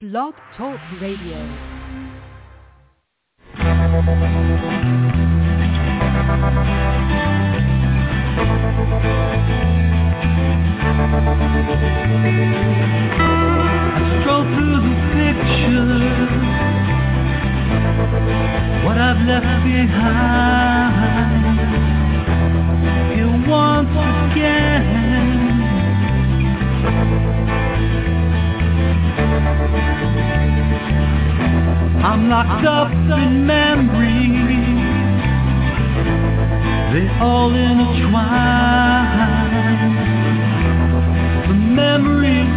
Blog Talk Radio. Stroll through the pictures, what I've left behind. Here once again, I'm locked up in memories, they all intertwine. The memories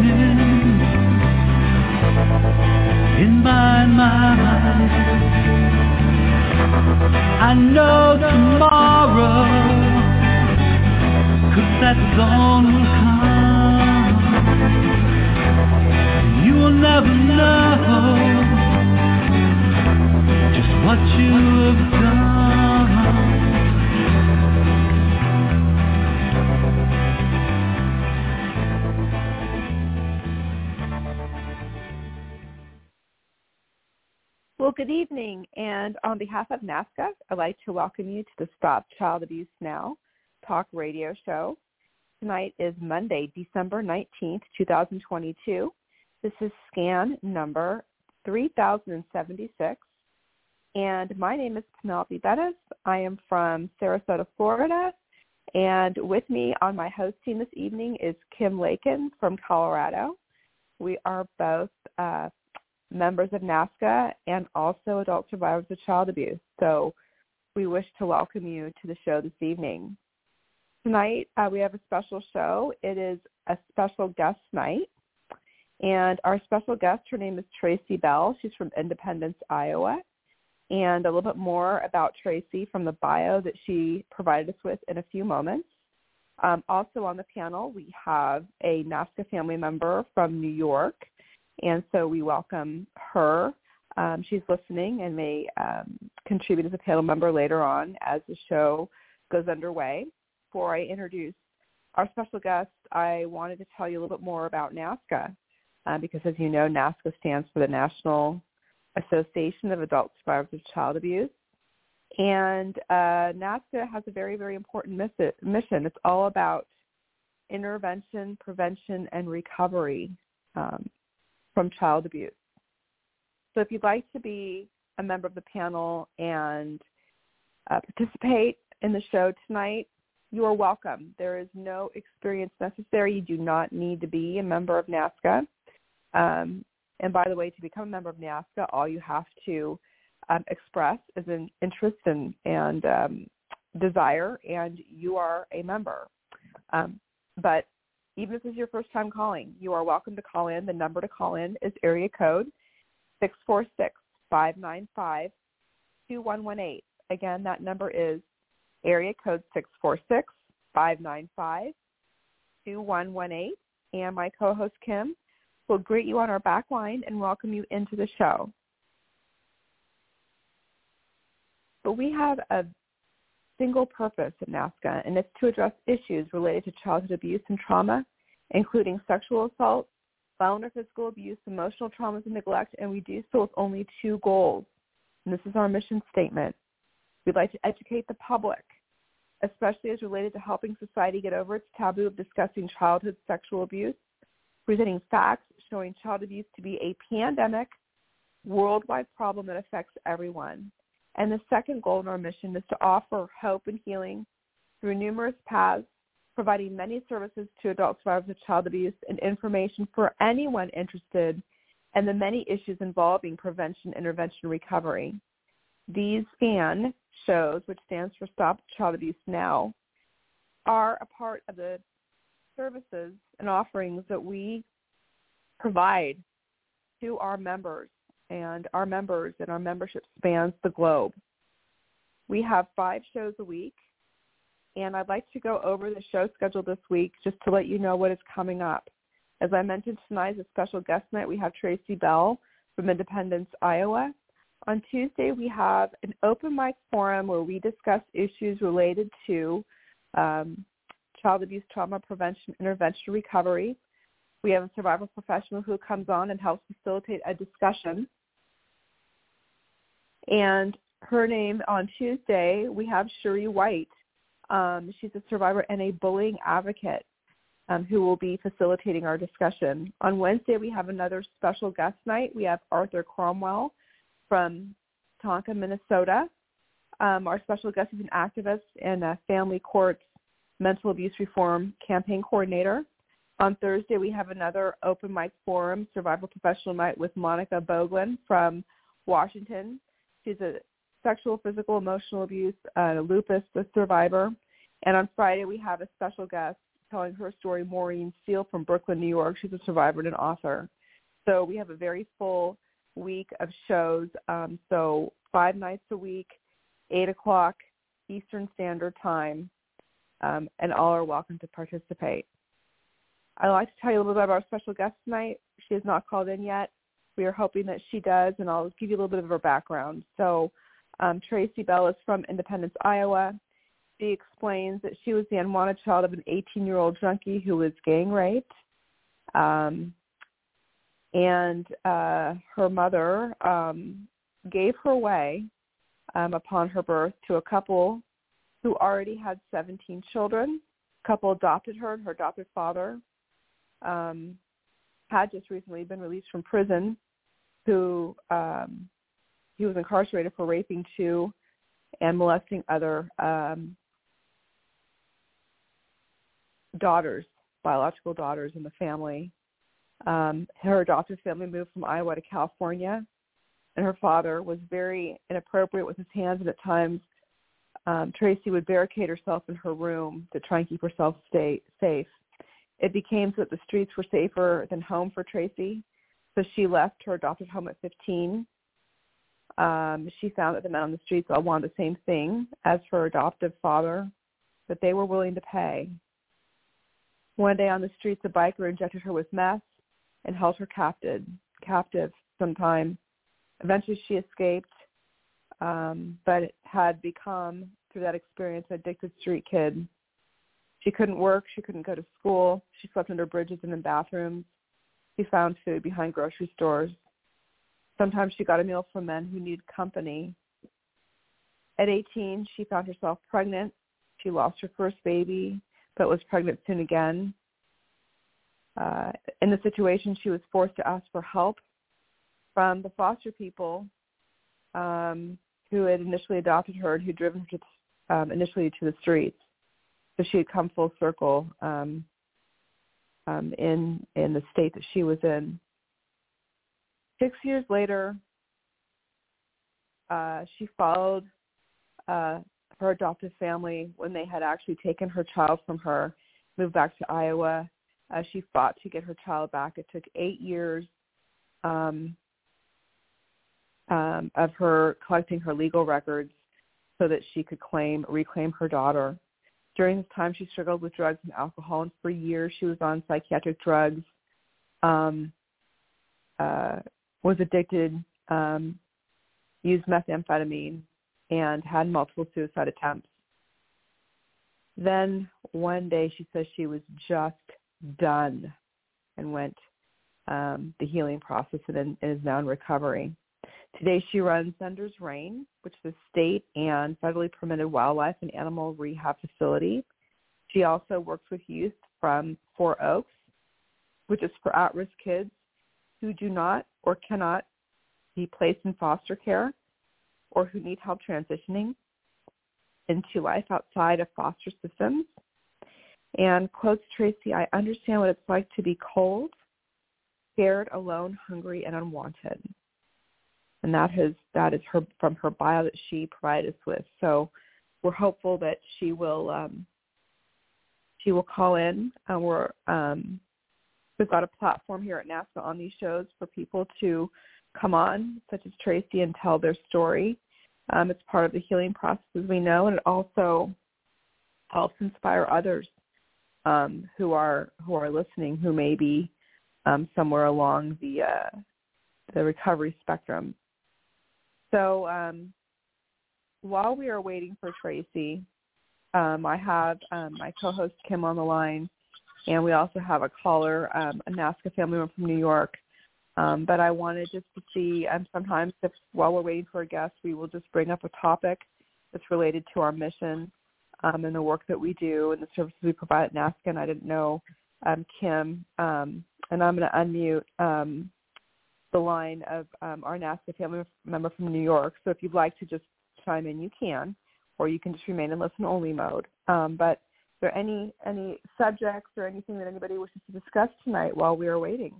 in my mind. I know tomorrow, 'cause that dawn will come. You will never know just what you have done. Well, good evening, and on behalf of NAASCA, I'd like to welcome you to the Stop Child Abuse Now talk radio show. Tonight is Monday, December 19th, 2022. This is scan number 3076, and my name is Penelope Bettis. I am from Sarasota, Florida, and with me on my host team this evening is Kim Lakin from Colorado. We are both members of NAASCA and also adult survivors of child abuse. So we wish to welcome you to the show this evening. Tonight, we have a special show. It is a special guest night. And our special guest, her name is Tracy Bell. She's from Independence, Iowa. And a little bit more about Tracy from the bio that she provided us with in a few moments. Also on the panel, we have a NAASCA family member from New York. And so we welcome her. She's listening and may contribute as a panel member later on as the show goes underway. Before I introduce our special guest, I wanted to tell you a little bit more about NAASCA because, as you know, NAASCA stands for the National Association of Adult Survivors of Child Abuse. And NAASCA has a very, very important mission. It's all about intervention, prevention, and recovery from child abuse. So if you'd like to be a member of the panel and participate in the show tonight, you are welcome. There is no experience necessary. You do not need to be a member of NAASCA. And by the way, to become a member of NAASCA, all you have to express is an interest and desire, and you are a member. But even if this is your first time calling, you are welcome to call in. The number to call in is area code 646-595-2118. Again, that number is area code 646-595-2118. And my co-host, Kim, will greet you on our back line and welcome you into the show. But we have a single purpose at NAASCA, and it's to address issues related to childhood abuse and trauma, including sexual assault, violent or physical abuse, emotional traumas and neglect, and we do so with only two goals. And this is our mission statement. We'd like to educate the public, especially as related to helping society get over its taboo of discussing childhood sexual abuse, presenting facts showing child abuse to be a pandemic, worldwide problem that affects everyone. And the second goal in our mission is to offer hope and healing through numerous paths, providing many services to adult survivors of child abuse and information for anyone interested in the many issues involving prevention, intervention, and recovery. These SCAN shows, which stands for Stop Child Abuse Now, are a part of the services and offerings that we provide to our members. And our members and our membership spans the globe. We have 5 shows a week, and I'd like to go over the show schedule this week just to let you know what is coming up. As I mentioned, tonight is a special guest night. We have Tracy Bell from Independence, Iowa. On Tuesday, we have an open mic forum where we discuss issues related to child abuse, trauma prevention, intervention, recovery. we have a survivor professional who comes on and helps facilitate a discussion. And her name on Tuesday, we have Cherie White. She's a survivor and a bullying advocate who will be facilitating our discussion. On Wednesday, we have another special guest night. We have Arthur Cromwell from Tonka, Minnesota. Our special guest is an activist and a family courts mental abuse reform campaign coordinator. On Thursday, we have another open mic forum, survivor professional night with Monica Boglin from Washington. She's a sexual, physical, emotional abuse, lupus survivor. And on Friday, we have a special guest telling her story, Maureen Steele from Brooklyn, New York. She's a survivor and an author. So we have a very full week of shows. So 5 nights a week, 8 o'clock Eastern Standard Time, and all are welcome to participate. I'd like to tell you a little bit about our special guest tonight. She has not called in yet. We are hoping that she does, and I'll give you a little bit of her background. So Tracy Bell is from Independence, Iowa. She explains that she was the unwanted child of an 18-year-old junkie who was gang raped. And her mother gave her away upon her birth to a couple who already had 17 children. The couple adopted her, and her adopted father had just recently been released from prison, who he was incarcerated for raping 2 and molesting other daughters, biological daughters in the family. Her adopted family moved from Iowa to California, and her father was very inappropriate with his hands, and at times Tracy would barricade herself in her room to try and keep herself safe. It became so that the streets were safer than home for Tracy, so she left her adopted home at 15. She found that the men on the streets all wanted the same thing as her adoptive father, but they were willing to pay. One day on the streets, a biker injected her with meth and held her captive sometime. Eventually she escaped, but had become, through that experience, an addicted street kid. She couldn't work. She couldn't go to school. She slept under bridges and in bathrooms. She found food behind grocery stores. Sometimes she got a meal from men who needed company. At 18, she found herself pregnant. She lost her first baby, but was pregnant soon again. In the situation, she was forced to ask for help from the foster people who had initially adopted her and who had driven her to, initially to the streets. So she had come full circle in the state that she was in. 6 years later, she followed her adoptive family when they had actually taken her child from her, moved back to Iowa. She fought to get her child back. It took 8 years of her collecting her legal records so that she could reclaim her daughter. During this time, she struggled with drugs and alcohol, and for years she was on psychiatric drugs, was addicted, used methamphetamine, and had multiple suicide attempts. Then one day she says she was just done and went the healing process and is now in recovery. Today she runs Thunder's Reign, which is a state and federally permitted wildlife and animal rehab facility. She also works with youth from 4 Oaks, which is for at-risk kids who do not or cannot be placed in foster care or who need help transitioning into life outside of foster systems. And quotes Tracy, "I understand what it's like to be cold, scared, alone, hungry, and unwanted." And that is her from her bio that she provided us with. So we're hopeful that she will call in. We've got a platform here at NAASCA on these shows for people to come on, such as Tracy, and tell their story. It's part of the healing process, as we know, and it also helps inspire others who are listening, who may be somewhere along the recovery spectrum. So while we are waiting for Tracy, I have my co-host Kim on the line, And we also have a caller, a NAASCA family member from New York. But I wanted just to see, sometimes while we're waiting for a guest, we will just bring up a topic that's related to our mission and the work that we do and the services we provide at NAASCA. And I didn't know, Kim, and I'm going to unmute the line of our NAASCA family member from New York. So if you'd like to just chime in, you can, or you can just remain in listen-only mode. But is there any subjects or anything that anybody wishes to discuss tonight while we are waiting?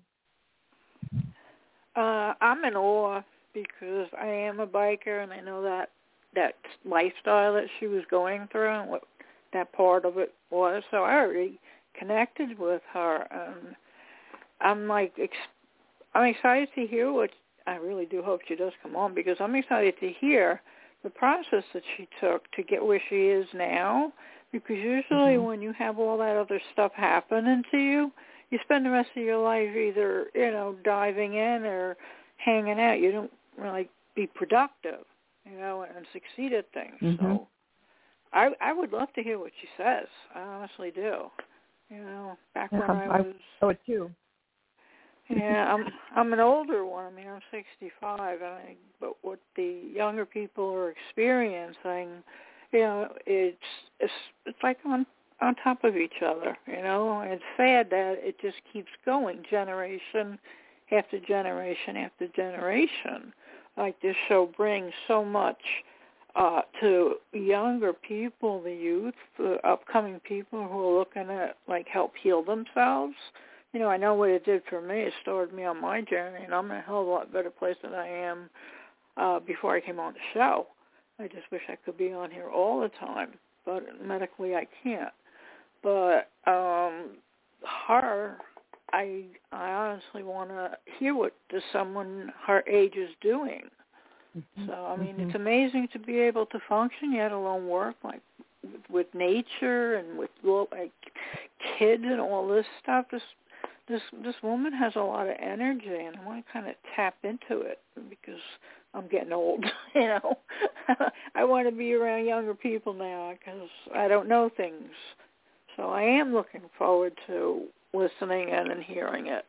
I'm in awe because I am a biker, and I know that lifestyle that she was going through and what that part of it was. So I already connected with her, and I'm excited to hear what. I really do hope she does come on, because I'm excited to hear the process that she took to get where she is now. Because usually when you have all that other stuff happening to you, you spend the rest of your life either, diving in or hanging out. You don't really be productive, and succeed at things. Mm-hmm. So I would love to hear what she says. I honestly do. Back when I was... I would too. Yeah, I'm an older one. I mean, I'm 65, but what the younger people are experiencing, it's like on top of each other, It's sad that it just keeps going, generation after generation after generation. Like this show brings so much to younger people, the youth, the upcoming people who are looking at help heal themselves. I know what it did for me. It started me on my journey, and I'm in a hell of a lot better place than I am before I came on the show. I just wish I could be on here all the time, but medically I can't. But her, I honestly want to hear what someone her age is doing. Mm-hmm. So, I mean, It's amazing to be able to function, yet alone work, with nature and with kids and all this stuff. This woman has a lot of energy, and I want to kind of tap into it because I'm getting old, I want to be around younger people now because I don't know things. So I am looking forward to listening in and hearing it.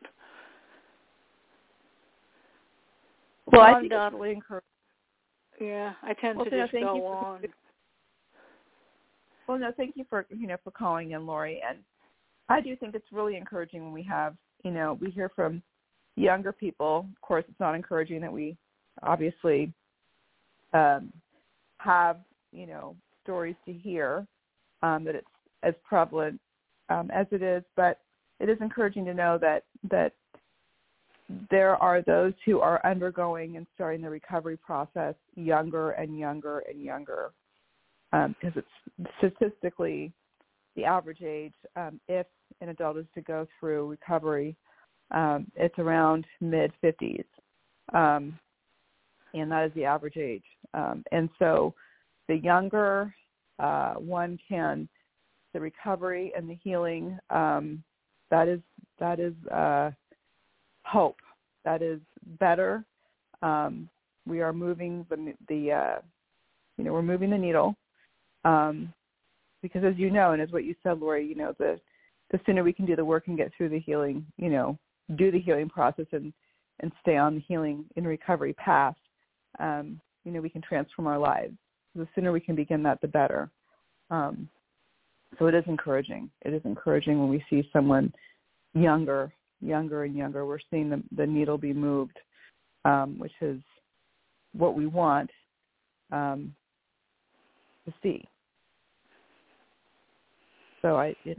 Well, I think it's really encouraging. Yeah, I tend to just go on. Well, no, thank you for calling in, Lori. And I do think it's really encouraging when we have, we hear from younger people. Of course, it's not encouraging that we obviously have, stories to hear, that it's as prevalent as it is. But it is encouraging to know that there are those who are undergoing and starting the recovery process younger and younger and younger, because it's statistically the average age, if an adult is to go through recovery, it's around mid-50s, and that is the average age. And so the younger one can, the recovery and the healing, that is hope. That is better. We are moving we're moving the needle. Because as you know, and as what you said, Lori, the sooner we can do the work and get through the healing, do the healing process and stay on the healing and recovery path, we can transform our lives. The sooner we can begin that, the better. So it is encouraging. It is encouraging when we see someone younger and younger. We're seeing the needle be moved, which is what we want to see. So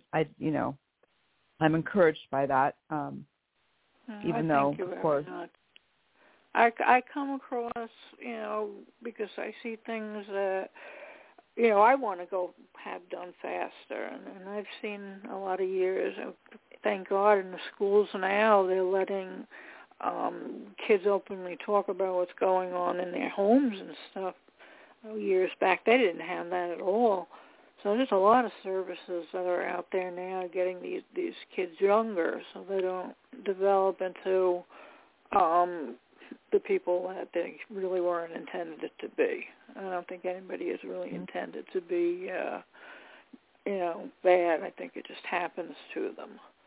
I'm encouraged by that. Even though, of course, I come across, because I see things that, I want to go have done faster, and I've seen a lot of years. Thank God in the schools now they're letting kids openly talk about what's going on in their homes and stuff. Years back they didn't have that at all. So there's a lot of services that are out there now getting these kids younger so they don't develop into the people that they really weren't intended to be. I don't think anybody is really intended to be, bad. I think it just happens to them.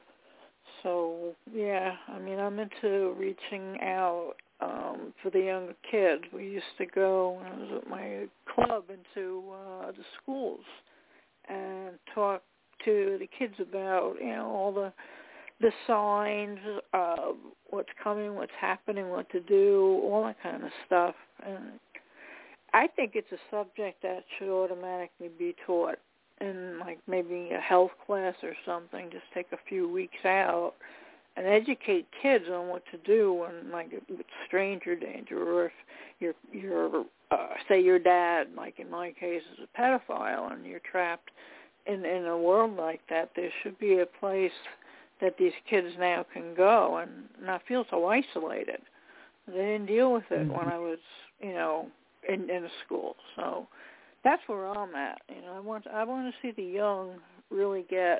So, yeah, I mean, I'm into reaching out for the younger kids. We used to go, when I was at my club, into the schools and talk to the kids about, all the signs of what's coming, what's happening, what to do, all that kind of stuff. And I think it's a subject that should automatically be taught in, like, maybe a health class or something. Just take a few weeks out and educate kids on what to do when, like, with stranger danger, or if you're say your dad, like in my case, is a pedophile and you're trapped in a world like that. There should be a place that these kids now can go and not feel so isolated. They didn't deal with it when I was, in a school. So that's where I'm at. I want to see the young really get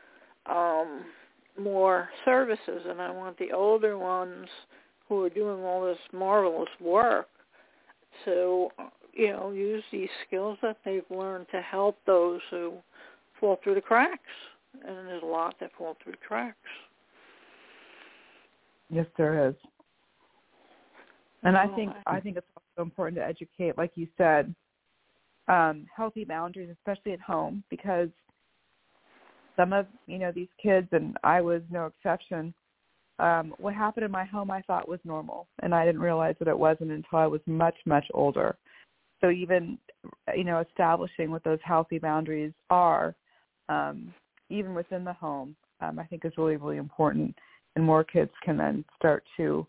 more services, and I want the older ones who are doing all this marvelous work to, use these skills that they've learned to help those who fall through the cracks. And there's a lot that fall through the cracks. Yes, there is. And I think it's also important to educate, like you said, healthy boundaries, especially at home, because some of, these kids, and I was no exception, what happened in my home I thought was normal, and I didn't realize that it wasn't until I was much, much older. So even, establishing what those healthy boundaries are, even within the home, I think is really, really important. And more kids can then start to,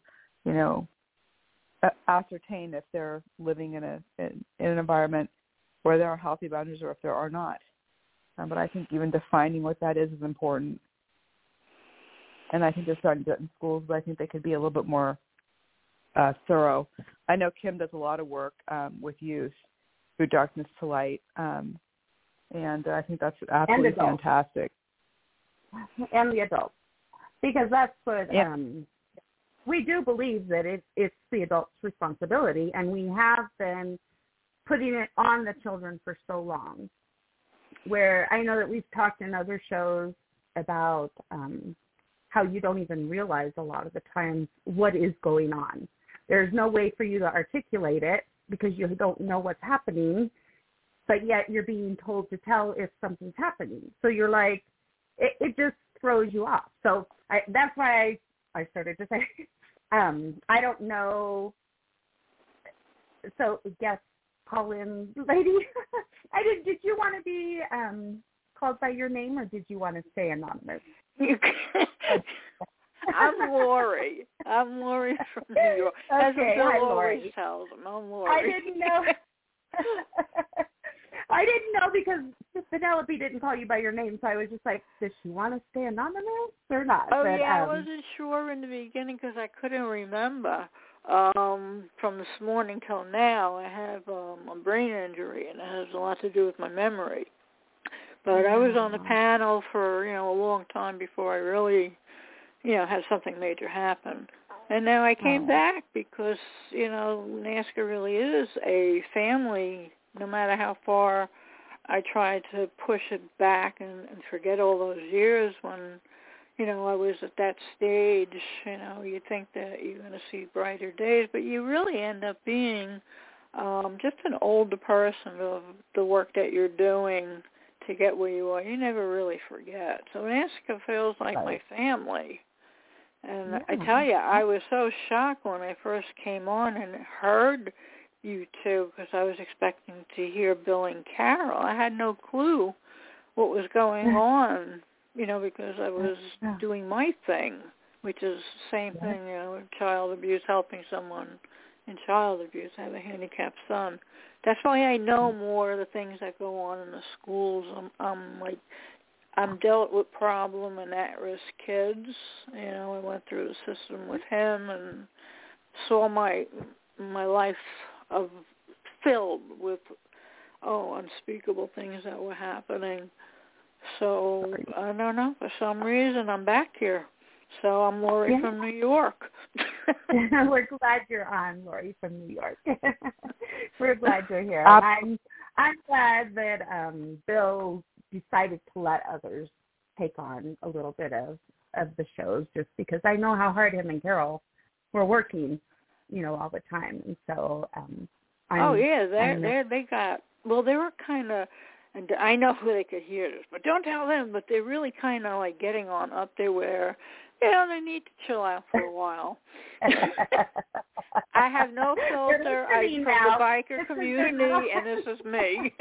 ascertain if they're living in an environment where there are healthy boundaries or if there are not. But I think even defining what that is important. And I think they're starting to do it in schools, but I think they could be a little bit more thorough. I know Kim does a lot of work with youth through Darkness to Light, and I think that's absolutely fantastic. And the adults. Because that's what we do believe, that it's the adults' responsibility, and we have been putting it on the children for so long. Where I know that we've talked in other shows about how you don't even realize a lot of the times what is going on. There's no way for you to articulate it because you don't know what's happening, but yet you're being told to tell if something's happening. So you're like, it just throws you off. So that's why I started to say, I don't know. So yes, call in, lady. Did you want to be called by your name, or did you want to stay anonymous? I'm Lori. I'm Lori from New York. As Bill always tells them, I'm Lori. I didn't know. I didn't know because Penelope didn't call you by your name, so I was just like, does she want to stay anonymous or not? Oh, but, I wasn't sure in the beginning because I couldn't remember. From this morning till now, I have a brain injury, and it has a lot to do with my memory. But I was on the panel for, a long time before I really, had something major happen. And now I came back because, NAASCA really is a family. No matter how far I tried to push it back and forget all those years when, I was at that stage, you think that you're going to see brighter days, but you really end up being just an older person of the work that you're doing to get where you are. You never really forget. So NAASCA feels like my family. And I tell you, I was so shocked when I first came on and heard you two, because I was expecting to hear Bill and Carol. I had no clue what was going on, because I was doing my thing, which is the same thing, child abuse, helping someone in child abuse. I have a handicapped son. That's why I know more of the things that go on in the schools. I'm dealt with problem and at-risk kids. I went through the system with him and saw my life filled with unspeakable things that were happening. So I don't know, for some reason I'm back here. So I'm Lori from New York. We're glad you're on, Lori from New York. We're glad you're here. I'm glad that Bill decided to let others take on a little bit of of the shows, just because I know how hard him and Carol were working, all the time. And so, they were kind of, and I know who they could hear this, but don't tell them, but they're really kind of like getting on up there where, they need to chill out for a while. I have no filter. I'm from the biker community, and this is me.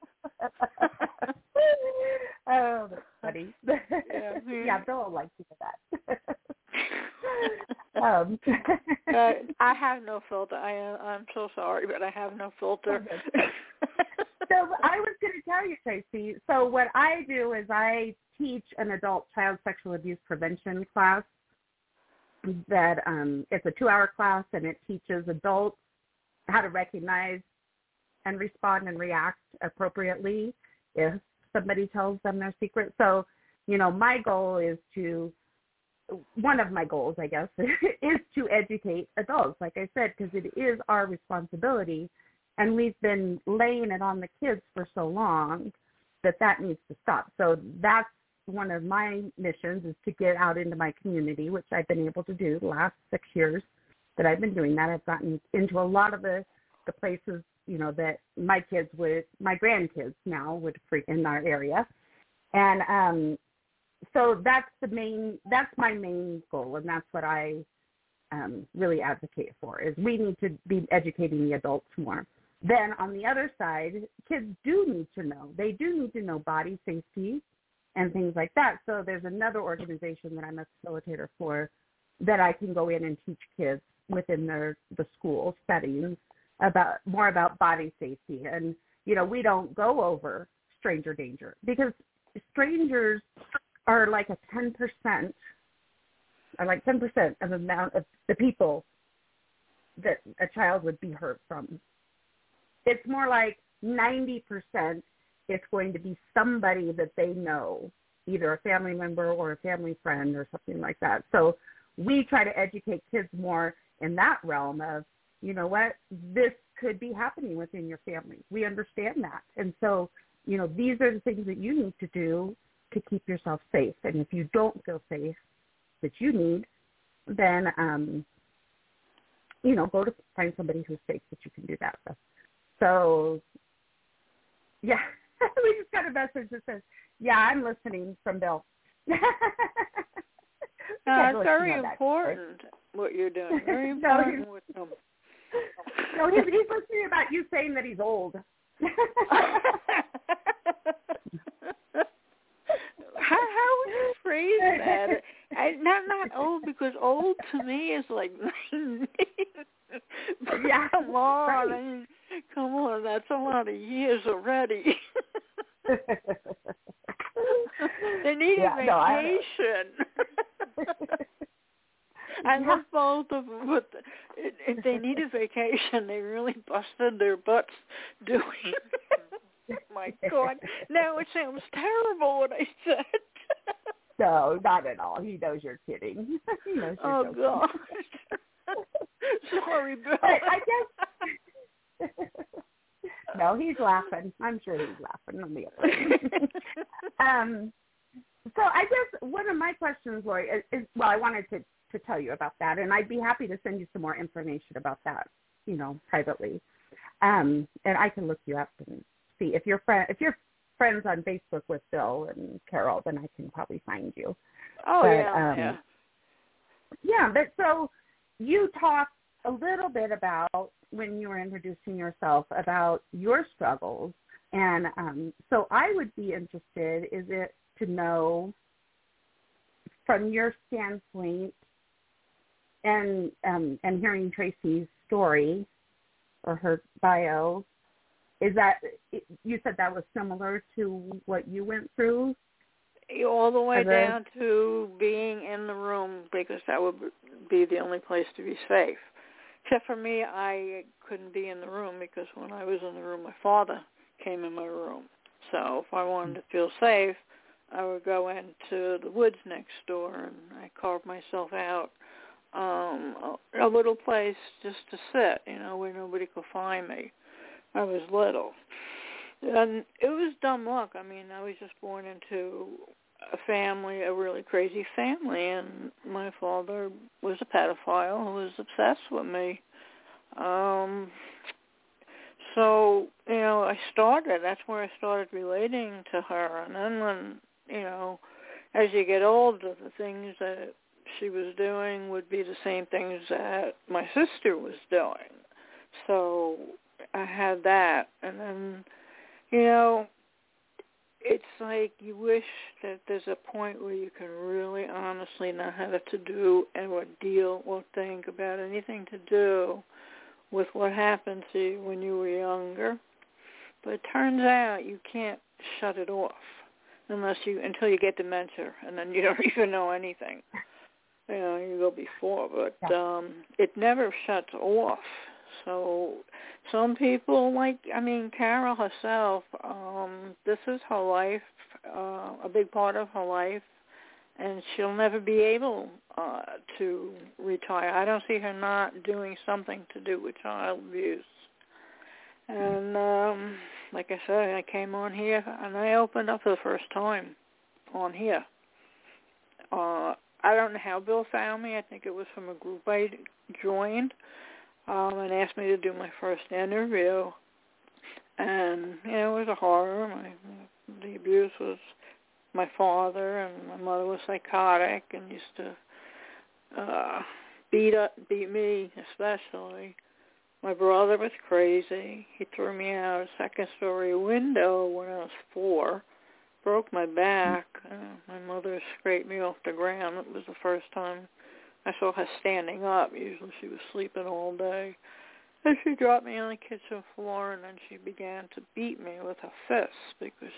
Oh, that's funny. Yeah, Bill will like to hear that. I have no filter. I'm so sorry, but I have no filter. So I was going to tell you, Tracy. So what I do is I teach an adult child sexual abuse prevention class. That it's a 2-hour class, and it teaches adults how to recognize and respond and react appropriately if somebody tells them their secret. So, my goal is one of my goals, I guess, is to educate adults, like I said, because it is our responsibility, and we've been laying it on the kids for so long that needs to stop. So that's one of my missions, is to get out into my community, which I've been able to do the last 6 years that I've been doing that. I've gotten into a lot of the places, that my grandkids now would freak in our area. And so that's my main goal, and that's what I really advocate for, is we need to be educating the adults more. Then on the other side, kids do need to know. They do need to know body safety and things like that. So there's another organization that I'm a facilitator for that I can go in and teach kids within the school settings more about body safety. And, we don't go over stranger danger, because strangers are like 10% of the amount of the people that a child would be hurt from. It's more like 90% it's going to be somebody that they know, either a family member or a family friend or something like that. So we try to educate kids more in that realm of, this could be happening within your family. We understand that. And so, these are the things that you need to do to keep yourself safe. And if you don't feel safe that you need, then, go to find somebody who's safe that you can do that with. So, yeah. We just got a message that says, I'm listening, from Bill. It's very important what you're doing. Very important with them. No, he's listening about you saying that he's old. How would you phrase that? Not old, because old to me is like 90. Yeah, come on, right. I mean, come on, that's a lot of years already. They need a vacation. I love both of them, but if they need a vacation, they really busted their butts doing it. My God. Now it sounds terrible what I said. No, not at all. He knows you're kidding. He knows you're joking. God. Sorry, Bill. But I guess... No, he's laughing. I'm sure he's laughing on the other. So I guess one of my questions, Lori, is I wanted to tell you about that, and I'd be happy to send you some more information about that, privately. And I can look you up and see if you're friends on Facebook with Bill and Carol, then I can probably find you. Oh, but, yeah. Yeah, but so you talked a little bit about, when you were introducing yourself, about your struggles. And so I would be interested, to know from your standpoint, and hearing Tracy's story or her bio, is that, you said that was similar to what you went through? All the way down to being in the room, because that would be the only place to be safe. Except for me, I couldn't be in the room, because when I was in the room, my father came in my room. So if I wanted to feel safe, I would go into the woods next door, and I carved myself out a little place just to sit, where nobody could find me. I was little. And it was dumb luck. I mean, I was just born into a really crazy family, and my father was a pedophile who was obsessed with me. So, that's where I started relating to her. And then when, as you get older, the things that she was doing would be the same things that my sister was doing. So I had that. And then, it's like you wish that there's a point where you can really honestly not have to do or deal or think about anything to do with what happened to you when you were younger. But it turns out you can't shut it off until you get dementia, and then you don't even know anything. You go before, but it never shuts off. So some people, Carol herself, this is her life, a big part of her life, and she'll never be able to retire. I don't see her not doing something to do with child abuse. And like I said, I came on here, and I opened up for the first time on here. I don't know how Bill found me. I think it was from a group I joined, and asked me to do my first interview. And, it was a horror. The abuse was my father, and my mother was psychotic and used to beat me especially. My brother was crazy. He threw me out a second-story window when I was 4, broke my back. My mother scraped me off the ground. It was the first time I saw her standing up. Usually she was sleeping all day. And she dropped me on the kitchen floor, and then she began to beat me with her fists because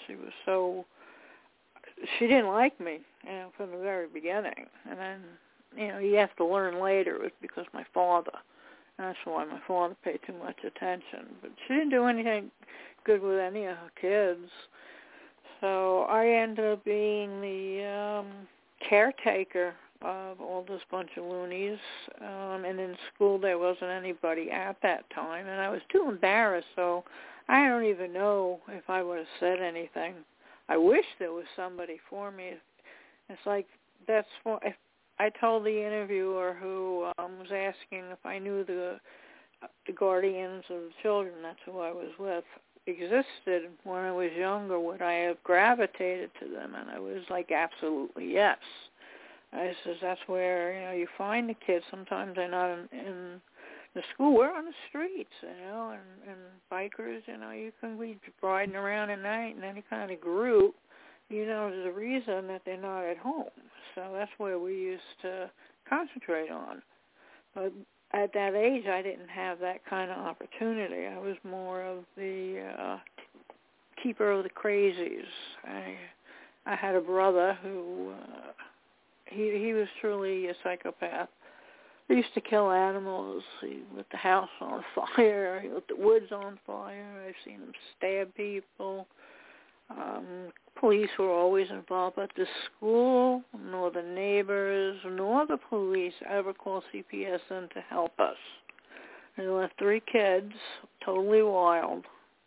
she didn't like me, from the very beginning. And then, you have to learn later it was because my father. And that's why my father paid too much attention. But she didn't do anything good with any of her kids. So I ended up being the caretaker of all this bunch of loonies. And in school there wasn't anybody at that time. And I was too embarrassed, so I don't even know if I would have said anything. I wish there was somebody for me. It's like if I told the interviewer who was asking if I knew the guardians of the children, that's who I was with, existed when I was younger, would I have gravitated to them? And I was like, absolutely yes. I says, that's where, you find the kids. Sometimes they're not in the school. We're on the streets, and bikers, you can be riding around at night in any kind of group. There's a reason that they're not at home. So that's where we used to concentrate on. But at that age, I didn't have that kind of opportunity. I was more of the keeper of the crazies. I had a brother who, he was truly a psychopath. He used to kill animals. He lit the house on fire. He lit the woods on fire. I've seen him stab people. Police were always involved at the school, nor the neighbors, nor the police ever called CPS in to help us. They left 3 kids, totally wild.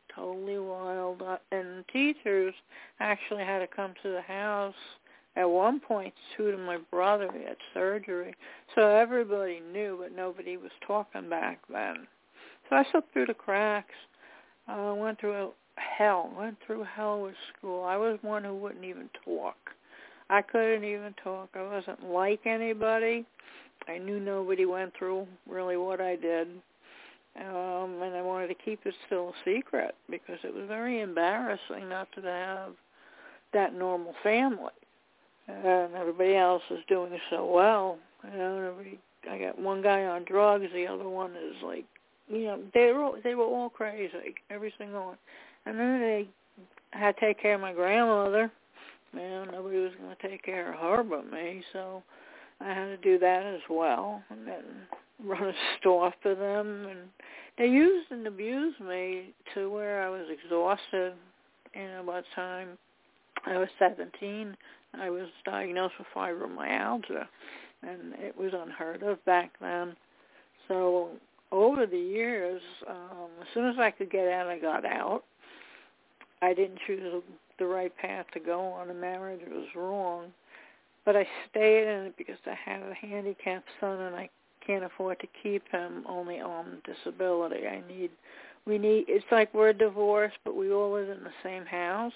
And teachers actually had to come to the house. At one point, to my brother, he had surgery. So everybody knew, but nobody was talking back then. So I slipped through the cracks. Went through hell with school. I was one who wouldn't even talk. I couldn't even talk. I wasn't like anybody. I knew nobody went through really what I did. And I wanted to keep it still a secret because it was very embarrassing not to have that normal family. And everybody else is doing so well. I got one guy on drugs. The other one is like, they were all crazy, every single one. And then they had to take care of my grandmother. Man, nobody was going to take care of her but me, so I had to do that as well. And then run a store for them. And they used and abused me to where I was exhausted. By the time I was 17, I was diagnosed with fibromyalgia, and it was unheard of back then. So over the years, as soon as I could get out, I got out. I didn't choose the right path to go on. The marriage was wrong. But I stayed in it because I have a handicapped son and I can't afford to keep him only on disability. It's like we're divorced, but we all live in the same house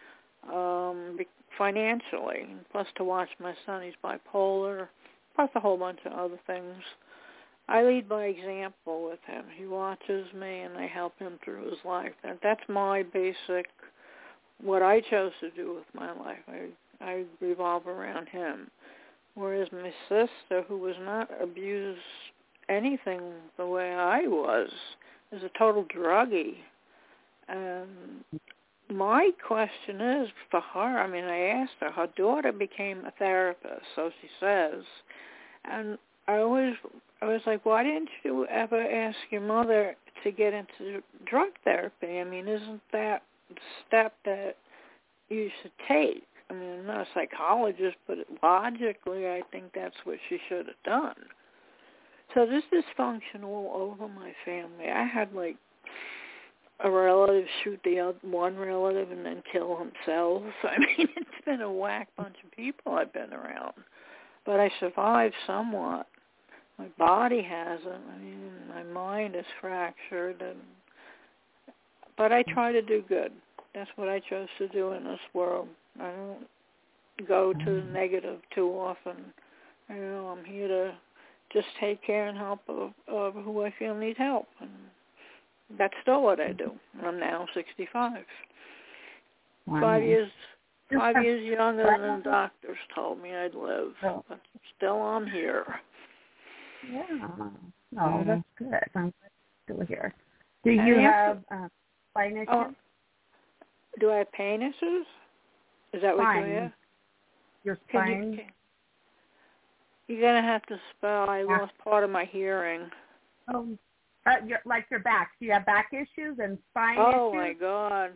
financially. Plus to watch my son, he's bipolar, plus a whole bunch of other things. I lead by example with him. He watches me and I help him through his life. That's my basic, what I chose to do with my life. I revolve around him. Whereas my sister, who was not abused anything the way I was, is a total druggie. And my question is for her, I asked her daughter became a therapist, so she says. And I was like, why didn't you ever ask your mother to get into drug therapy? Isn't that the step that you should take? I'm not a psychologist, but logically I think that's what she should have done. So there's dysfunction all over my family. I had like a relative shoot the other one relative and then kill himself. It's been a whack bunch of people I've been around. But I survived somewhat. My body hasn't. My mind is fractured. But I try to do good. That's what I chose to do in this world. I don't go to the negative too often. I'm here to just take care and help of who I feel needs help. And that's still what I do. I'm now 65. Wow. 5 years younger than the doctors told me I'd live. But still I'm here. Yeah. Oh, that's good. I'm still here. Do you have spine issues? Do I have pain issues? Is that what you have? Your spine? You're going to have to spell. I lost part of my hearing. Oh, your back. Do you have back issues and spine issues? Oh, my God.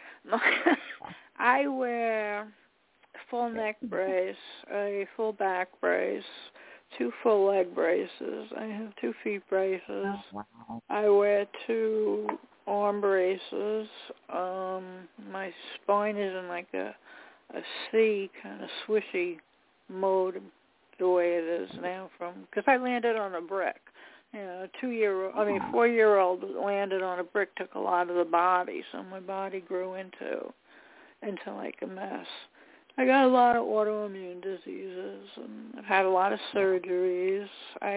I wear full neck brace, a full back brace, 2 full leg braces. I have 2 feet braces. Oh, wow. I wear 2 arm braces. My spine is in like a C kind of swishy mode the way it is now because I landed on a brick. 4-year-old landed on a brick, took a lot of the body, so my body grew into like a mess. I got a lot of autoimmune diseases, and I've had a lot of surgeries.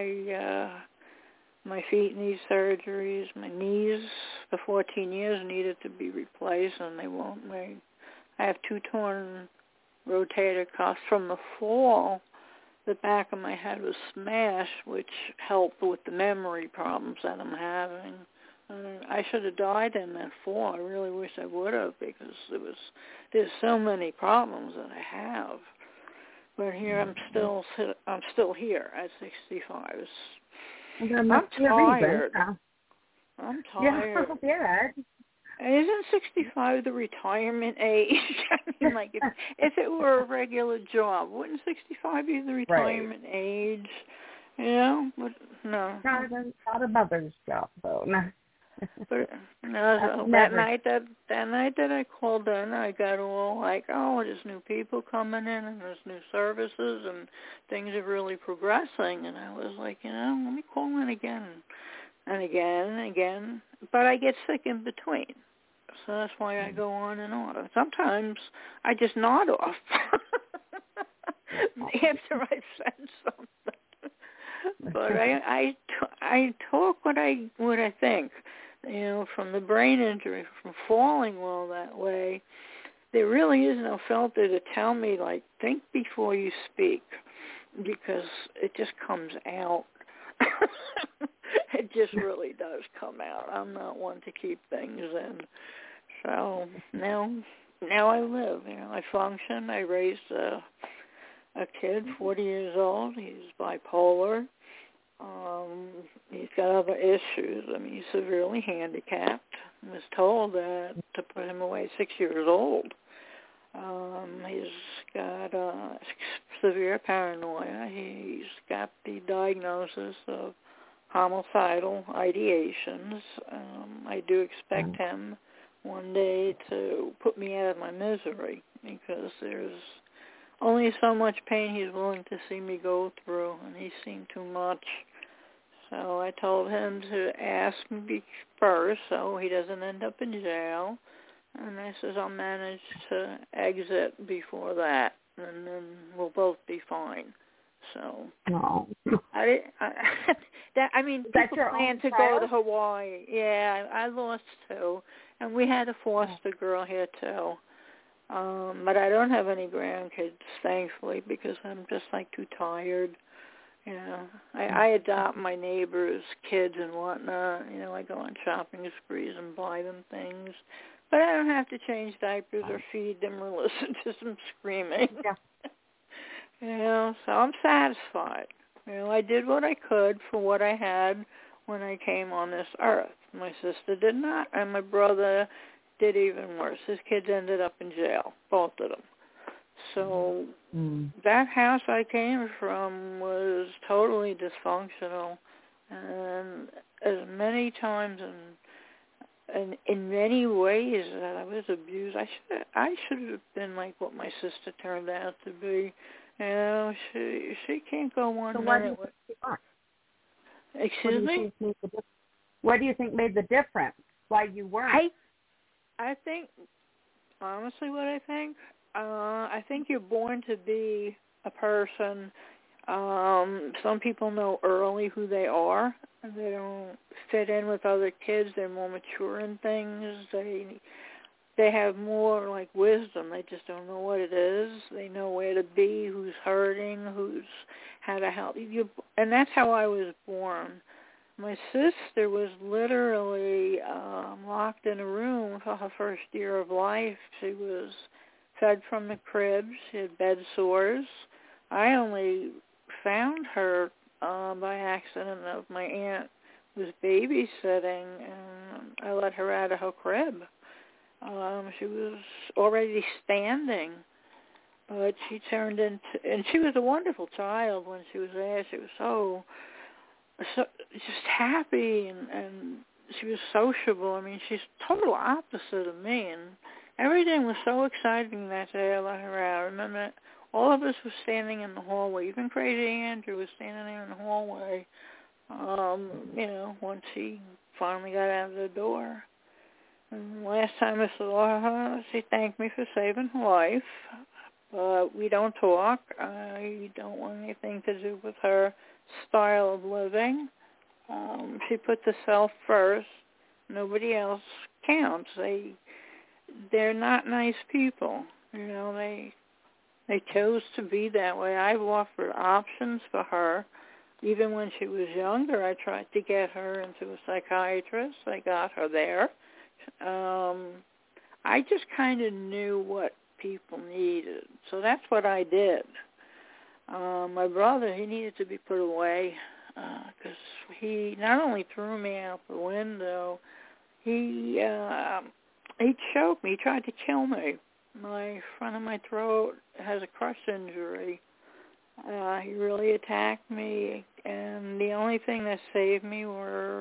My feet need surgeries. My knees, for 14 years, needed to be replaced, and they won't. I have 2 torn rotator cuffs from the fall. The back of my head was smashed, which helped with the memory problems that I'm having. I should have died in that fall. I really wish I would have because there's so many problems that I have. But here I'm still here at 65. I'm tired. I'm tired. Yeah. Isn't 65 the retirement age? If it were a regular job, wouldn't 65 be the retirement age? But no. Not a mother's job, though. No. But that night that I called in, I got all like, there's new people coming in and there's new services and things are really progressing. And I was like, let me call in again and again and again. But I get sick in between. So that's why I go on and on. Sometimes I just nod off after I've said something. But I talk what I think. From the brain injury, from falling well that way, there really is no filter to tell me, like, think before you speak, because it just comes out. It just really does come out. I'm not one to keep things in. So now I live. I function. I raised a kid, 40 years old. He's bipolar. He's got other issues. He's severely handicapped. I was told that to put him away at 6 years old. He's got severe paranoia. He's got the diagnosis of homicidal ideations. I do expect him, one day to put me out of my misery, because there's only so much pain he's willing to see me go through, and he's seen too much. So I told him to ask me first so he doesn't end up in jail. And I says, I'll manage to exit before that, and then we'll both be fine. So No. people plan to go to Hawaii. Yeah, I lost two, and we had a foster girl here too. But I don't have any grandkids, thankfully, because I'm just like too tired. You know, I adopt my neighbors' kids and whatnot. You know, I go on shopping sprees and buy them things. But I don't have to change diapers or feed them or listen to some screaming. Yeah. You know, so I'm satisfied. You know, I did what I could for what I had when I came on this earth. My sister did not, and my brother did even worse. His kids ended up in jail, both of them. So that house I came from was totally dysfunctional, and as many times and in many ways that I was abused. I should have been like what my sister turned out to be. You know, she can't go one minute. Excuse me? What do you think made the difference? Why you weren't? I think, honestly, what I think you're born to be a person. Some people know early who they are. They don't fit in with other kids. They're more mature in things. They have more like wisdom. They just don't know what it is. They know where to be, who's hurting, how to help you. And that's how I was born. My sister was literally locked in a room for her first year of life. She was fed from the crib. She had bed sores. I only found her by accident of my aunt was babysitting, and I let her out of her crib. She was already standing, but she turned into, and she was a wonderful child when she was there. She was so just happy, and she was sociable. I mean, she's total opposite of me, and everything was so exciting that day I let her out. I remember all of us were standing in the hallway. Even Crazy Andrew was standing there in the hallway, you know, once he finally got out of the door. And the last time I saw her, she thanked me for saving her life. But we don't talk. I don't want anything to do with her style of living. She put the self first. Nobody else counts. They're not nice people. You know, they chose to be that way. I've offered options for her. Even when she was younger, I tried to get her into a psychiatrist. I got her there. I just kind of knew what people needed. So that's what I did. My brother, he needed to be put away because he not only threw me out the window, he choked me. He tried to kill me. My front of my throat has a crush injury. He really attacked me, and the only thing that saved me were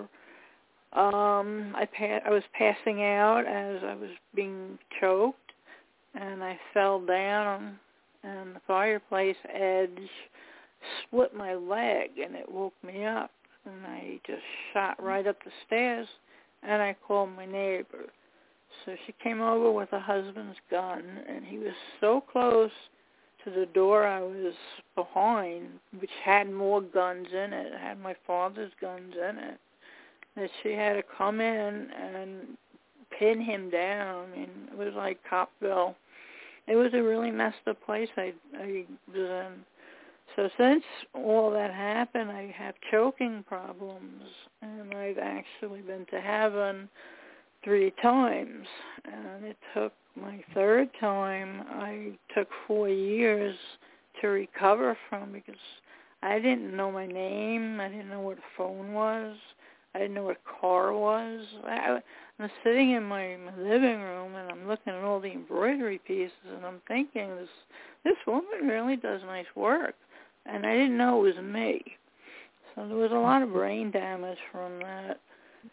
I was passing out as I was being choked, and I fell down, and the fireplace edge split my leg, and it woke me up, and I just shot right up the stairs, and I called my neighbor. So she came over with her husband's gun, and he was so close to the door I was behind, which had more guns in it. It had my father's guns in it, that she had to come in and pin him down. I mean, it was like Copville. It was a really messed up place I was in. So since all that happened, I have choking problems, and I've actually been to heaven 3 times. And it took my 3rd time, I took 4 years to recover from, because I didn't know my name. I didn't know what a phone was. I didn't know what a car was. I'm sitting in my living room, and I'm looking at all the embroidery pieces, and I'm thinking, this woman really does nice work. And I didn't know it was me. So there was a lot of brain damage from that. And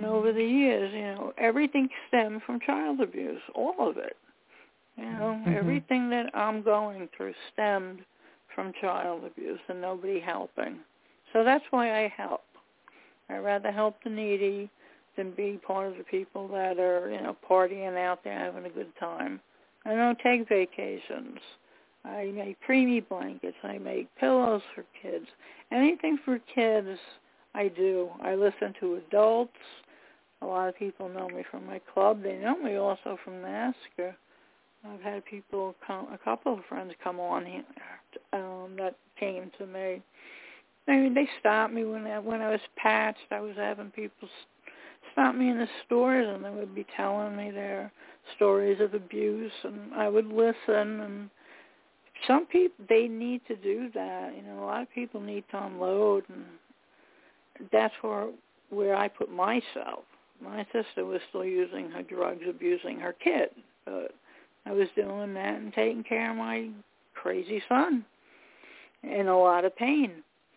And over the years, everything stemmed from child abuse, all of it. Everything that I'm going through stemmed from child abuse and nobody helping. So that's why I help. I'd rather help the needy than be part of the people that are, partying out there having a good time. I don't take vacations. I make preemie blankets. I make pillows for kids. Anything for kids, I do. I listen to adults. A lot of people know me from my club. They know me also from NASCAR. I've had people a couple of friends come on here that came to me. I mean, they stopped me when I was patched. I was having people stop me in the stores, and they would be telling me their stories of abuse, and I would listen. And some people, they need to do that. A lot of people need to unload, and that's where I put myself. My sister was still using her drugs, abusing her kid, but I was doing that and taking care of my crazy son in a lot of pain.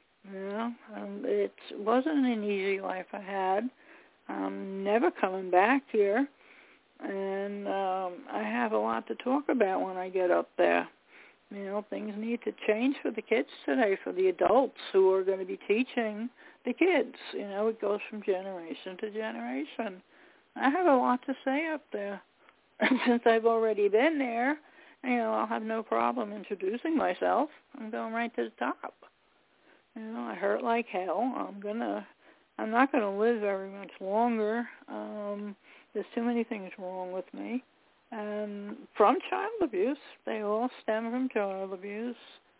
It wasn't an easy life I had. I'm never coming back here, and I have a lot to talk about when I get up there. Things need to change for the kids today, for the adults who are going to be teaching the kids. It goes from generation to generation. I have a lot to say up there. Since I've already been there, I'll have no problem introducing myself. I'm going right to the top. I hurt like hell. I'm not gonna live very much longer. There's too many things wrong with me. And from child abuse, they all stem from child abuse.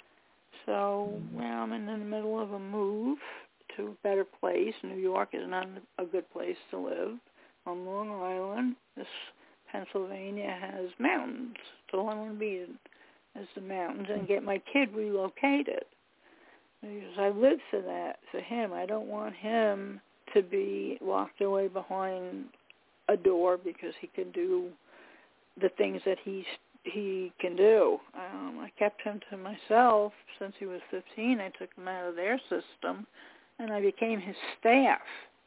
So, I'm in the middle of a move to a better place. New York is not a good place to live. On Long Island, Pennsylvania has mountains. So I want to be is the mountains and get my kid relocated. Because I live for that, for him. I don't want him to be locked away behind a door because he can do the things that he can do. I kept him to myself since he was 15. I took him out of their system, and I became his staff.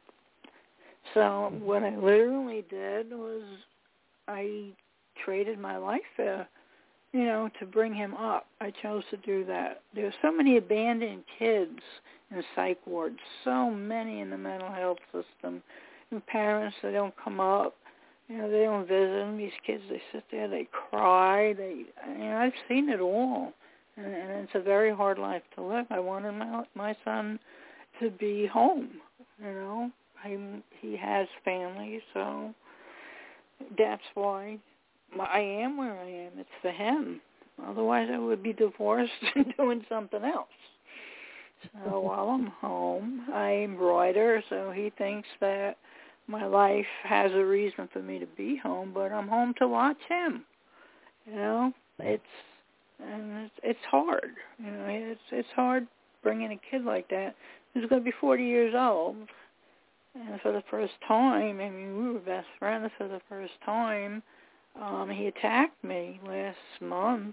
So what I literally did was I traded my life there, to bring him up. I chose to do that. There's so many abandoned kids in psych wards, so many in the mental health system, and parents that don't come up. They don't visit them. These kids, they sit there, they cry. I've seen it all, and it's a very hard life to live. I wanted my son to be home. He has family, so that's why I am where I am. It's for him. Otherwise, I would be divorced and doing something else. So while I'm home, I embroider, so he thinks that my life has a reason for me to be home, but I'm home to watch him. It's hard. It's hard bringing a kid like that who's going to be 40 years old. And for the first time, we were best friends for the first time. He attacked me last month.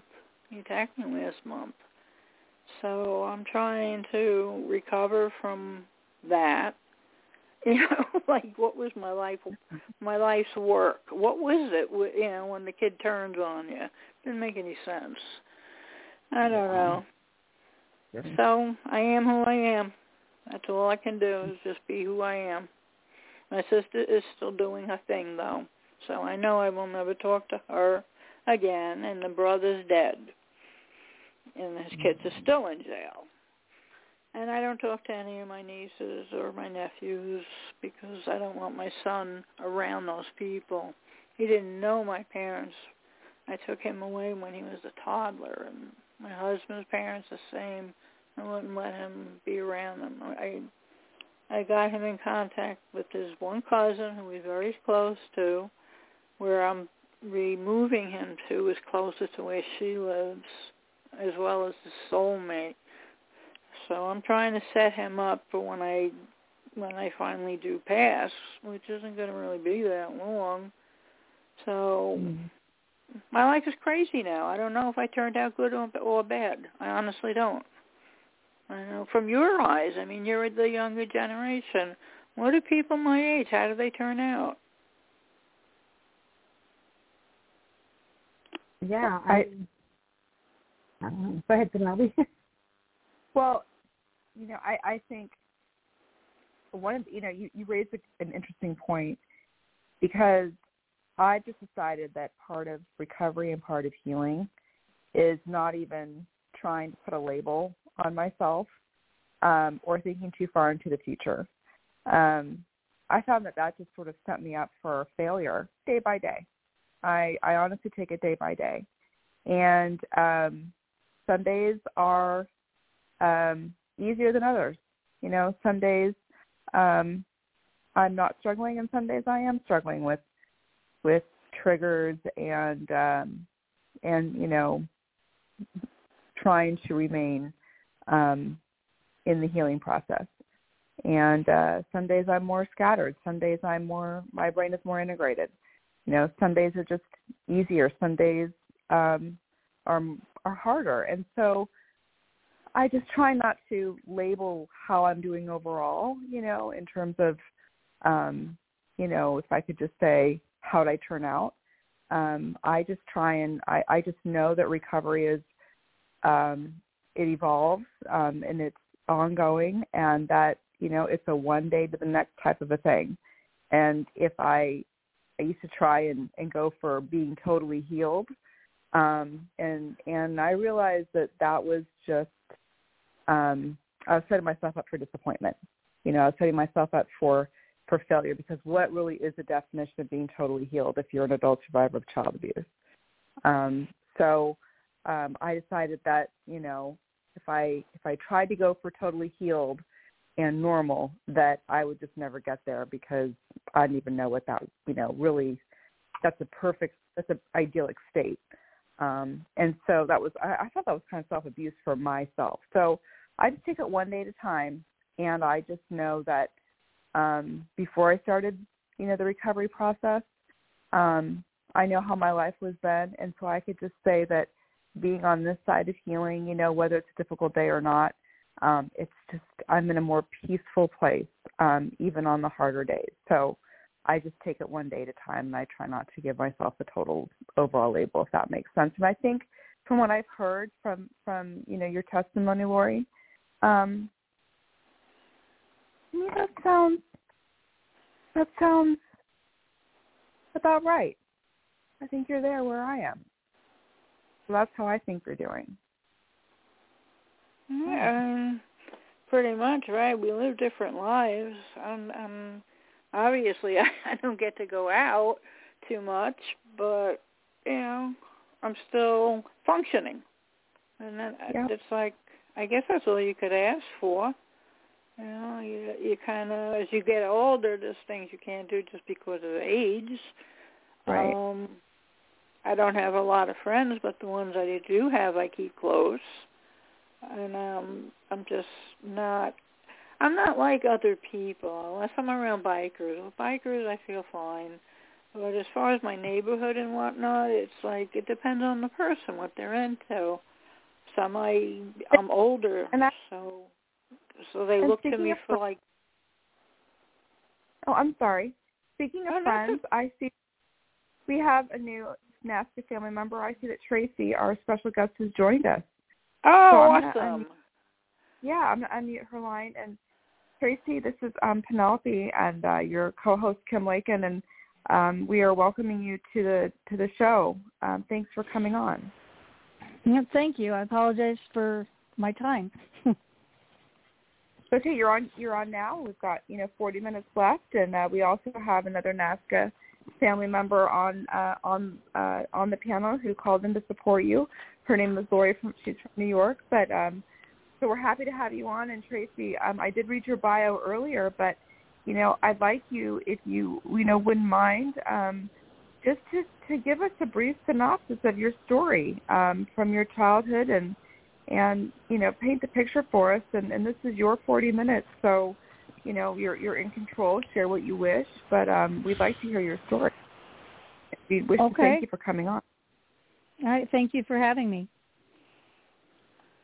So I'm trying to recover from that. What was my life's work? What was it, when the kid turns on you? Didn't make any sense. I don't know. So I am who I am. That's all I can do is just be who I am. My sister is still doing her thing, though. So I know I will never talk to her again, and the brother's dead. And his kids are still in jail. And I don't talk to any of my nieces or my nephews because I don't want my son around those people. He didn't know my parents. I took him away when he was a toddler, and my husband's parents the same. I wouldn't let him be around them. I got him in contact with his one cousin who he's very close to, where I'm removing him to is closer to where she lives, as well as the soulmate. So I'm trying to set him up for when I finally do pass, which isn't going to really be that long. So my life is crazy now. I don't know if I turned out good or bad. I honestly don't. I know from your eyes, you're the younger generation. What do people my age, how do they turn out? Yeah, go ahead, Penelope. Well, I think one of you raised an interesting point, because I just decided that part of recovery and part of healing is not even trying to put a label on myself or thinking too far into the future. I found that just sort of set me up for failure day by day. I honestly take it day by day. And some days are easier than others. Some days I'm not struggling, and some days I am struggling with triggers and trying to remain in the healing process. And some days I'm more scattered. Some days my brain is more integrated. Some days are just easier. Some days are harder. And so I just try not to label how I'm doing overall, in terms of, if I could just say, how'd I turn out? I just try and I just know that recovery is, it evolves and it's ongoing, and that, it's a one day to the next type of a thing. And if I used to try and go for being totally healed, and I realized that was just, I was setting myself up for disappointment. I was setting myself up for failure, because what really is the definition of being totally healed if you're an adult survivor of child abuse? So I decided that, if I tried to go for totally healed and normal, that I would just never get there, because I didn't even know what that, really, that's an idyllic state. And so I thought that was kind of self-abuse for myself. So I just take it one day at a time, and I just know that before I started, the recovery process, I know how my life was then, and so I could just say that being on this side of healing, whether it's a difficult day or not, it's just, I'm in a more peaceful place, even on the harder days. So I just take it one day at a time, and I try not to give myself a total overall label, if that makes sense. And I think from what I've heard from your testimony, Lori, that sounds about right. I think you're there where I am. So that's how I think you're doing. Yeah, pretty much, right? We live different lives. Obviously, I don't get to go out too much, but, I'm still functioning. And it's like, I guess that's all you could ask for. You kind of, as you get older, there's things you can't do just because of age. Right. I don't have a lot of friends, but the ones I do have, I keep close. And I'm not like other people, unless I'm around bikers. With bikers, I feel fine. But as far as my neighborhood and whatnot, it's like, it depends on the person, what they're into. Some I'm older, so they look to me for like... Oh, I'm sorry. Speaking of friends, I see we have a new NASCA family member. I see that Tracy, our special guest, has joined us. Oh, so awesome. I'm going to unmute her line. And Tracy, this is Penelope and your co-host, Kim Lakin, and we are welcoming you to the show. Thanks for coming on. Yeah, thank you. I apologize for my time. Okay, you're on now. We've got 40 minutes left, and we also have another NASCA family member on the panel who called in to support you. Her name is Lori. She's from New York, but so we're happy to have you on. And Tracy, I did read your bio earlier, but I'd like you, if you wouldn't mind, just to give us a brief synopsis of your story from your childhood and paint the picture for us. And this is your 40 minutes, so you're in control. Share what you wish, but we'd like to hear your story. We wish to thank you for coming on. All right, thank you for having me.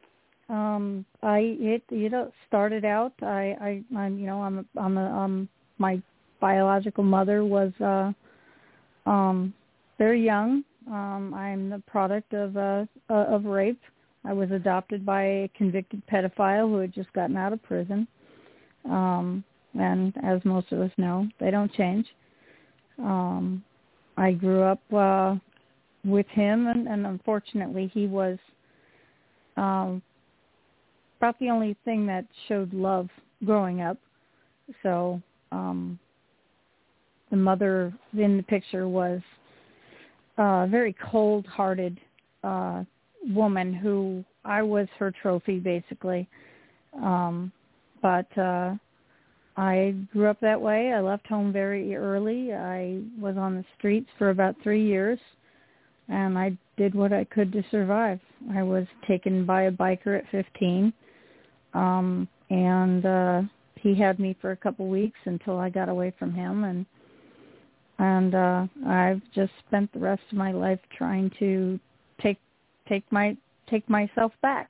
Started out. I'm my biological mother was very young. I'm the product of rape. I was adopted by a convicted pedophile who had just gotten out of prison. And as most of us know, they don't change. I grew up with him, and unfortunately he was about the only thing that showed love growing up. So the mother in the picture was a very cold-hearted woman who I was her trophy, basically. But I grew up that way. I left home very early. I was on the streets for about 3 years, and I did what I could to survive. I was taken by a biker at 15, and he had me for a couple weeks until I got away from him, and I've just spent the rest of my life trying to take myself back.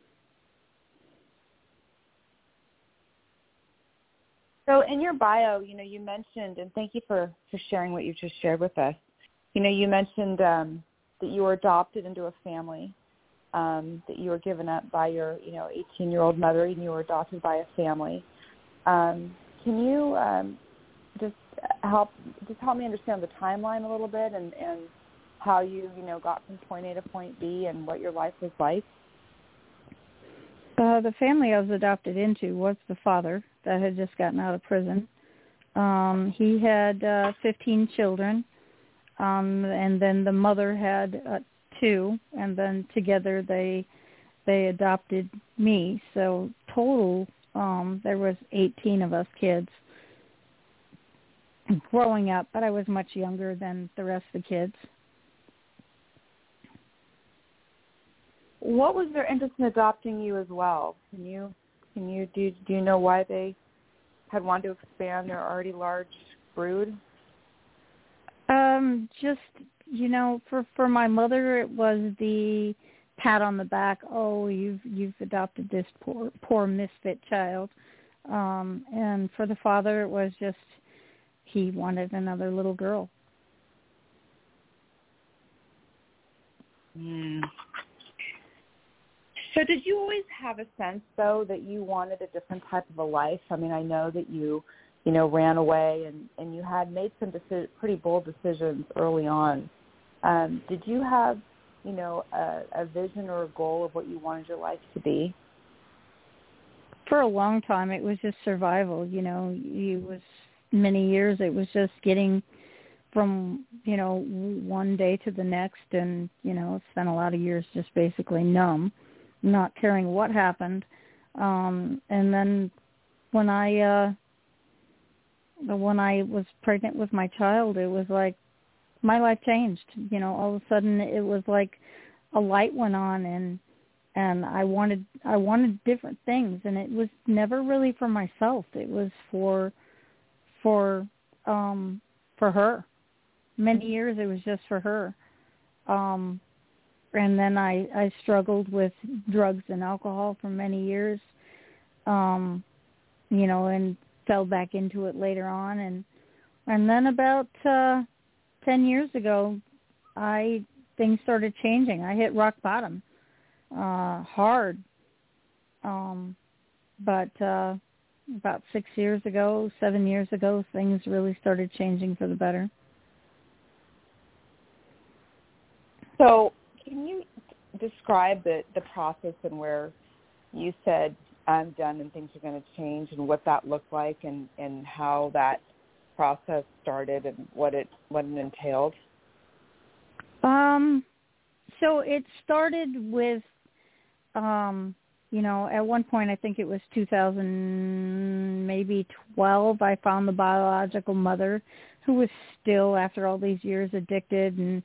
So in your bio, you mentioned, and thank you for sharing what you just shared with us. You mentioned that you were adopted into a family, that you were given up by your, 18-year-old mother, and you were adopted by a family. Can you just help me understand the timeline a little bit and how you, got from point A to point B and what your life was like? The family I was adopted into was the father that had just gotten out of prison. He had 15 children, and then the mother had 2, and then together they adopted me. So total, there was 18 of us kids growing up, but I was much younger than the rest of the kids. What was their interest in adopting you as well? Do you know why they had wanted to expand their already large brood? Just, for my mother, it was the pat on the back. Oh, you've adopted this poor misfit child. And for the father, it was just he wanted another little girl. Mm. So did you always have a sense, though, that you wanted a different type of a life? I mean, I know that you ran away and you had made some pretty bold decisions early on. Did you have, a vision or a goal of what you wanted your life to be? For a long time, it was just survival. Many years, it was just getting from, one day to the next, and, spent a lot of years just basically numb, not caring what happened. And then when I was pregnant with my child, it was like my life changed. All of a sudden it was like a light went on, and I wanted different things, and it was never really for myself. It was for her. Many years it was just for her. And then I struggled with drugs and alcohol for many years, and fell back into it later on. And then about 10 years ago, things started changing. I hit rock bottom hard. But about 7 years ago, things really started changing for the better. So can you describe the process and where you said, I'm done and things are going to change, and what that looked like, and how that process started and what it entailed? So it started with, at one point, I think it was 2000, maybe 12, I found the biological mother who was still, after all these years, addicted and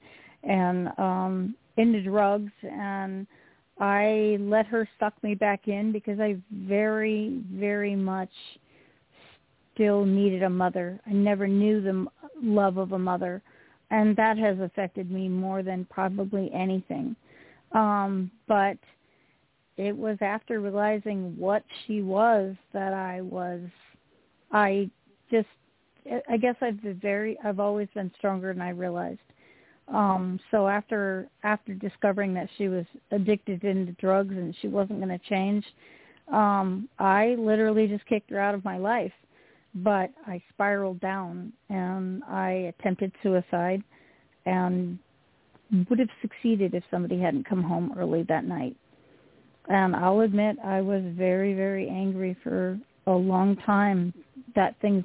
into drugs, and I let her suck me back in because I very, very much still needed a mother. I never knew the love of a mother, and that has affected me more than probably anything. But it was after realizing what she was that I just I guess I've always been stronger than I realized. So after discovering that she was addicted into drugs and she wasn't going to change, I literally just kicked her out of my life. But I spiraled down and I attempted suicide and would have succeeded if somebody hadn't come home early that night. And I'll admit I was very, very angry for a long time that things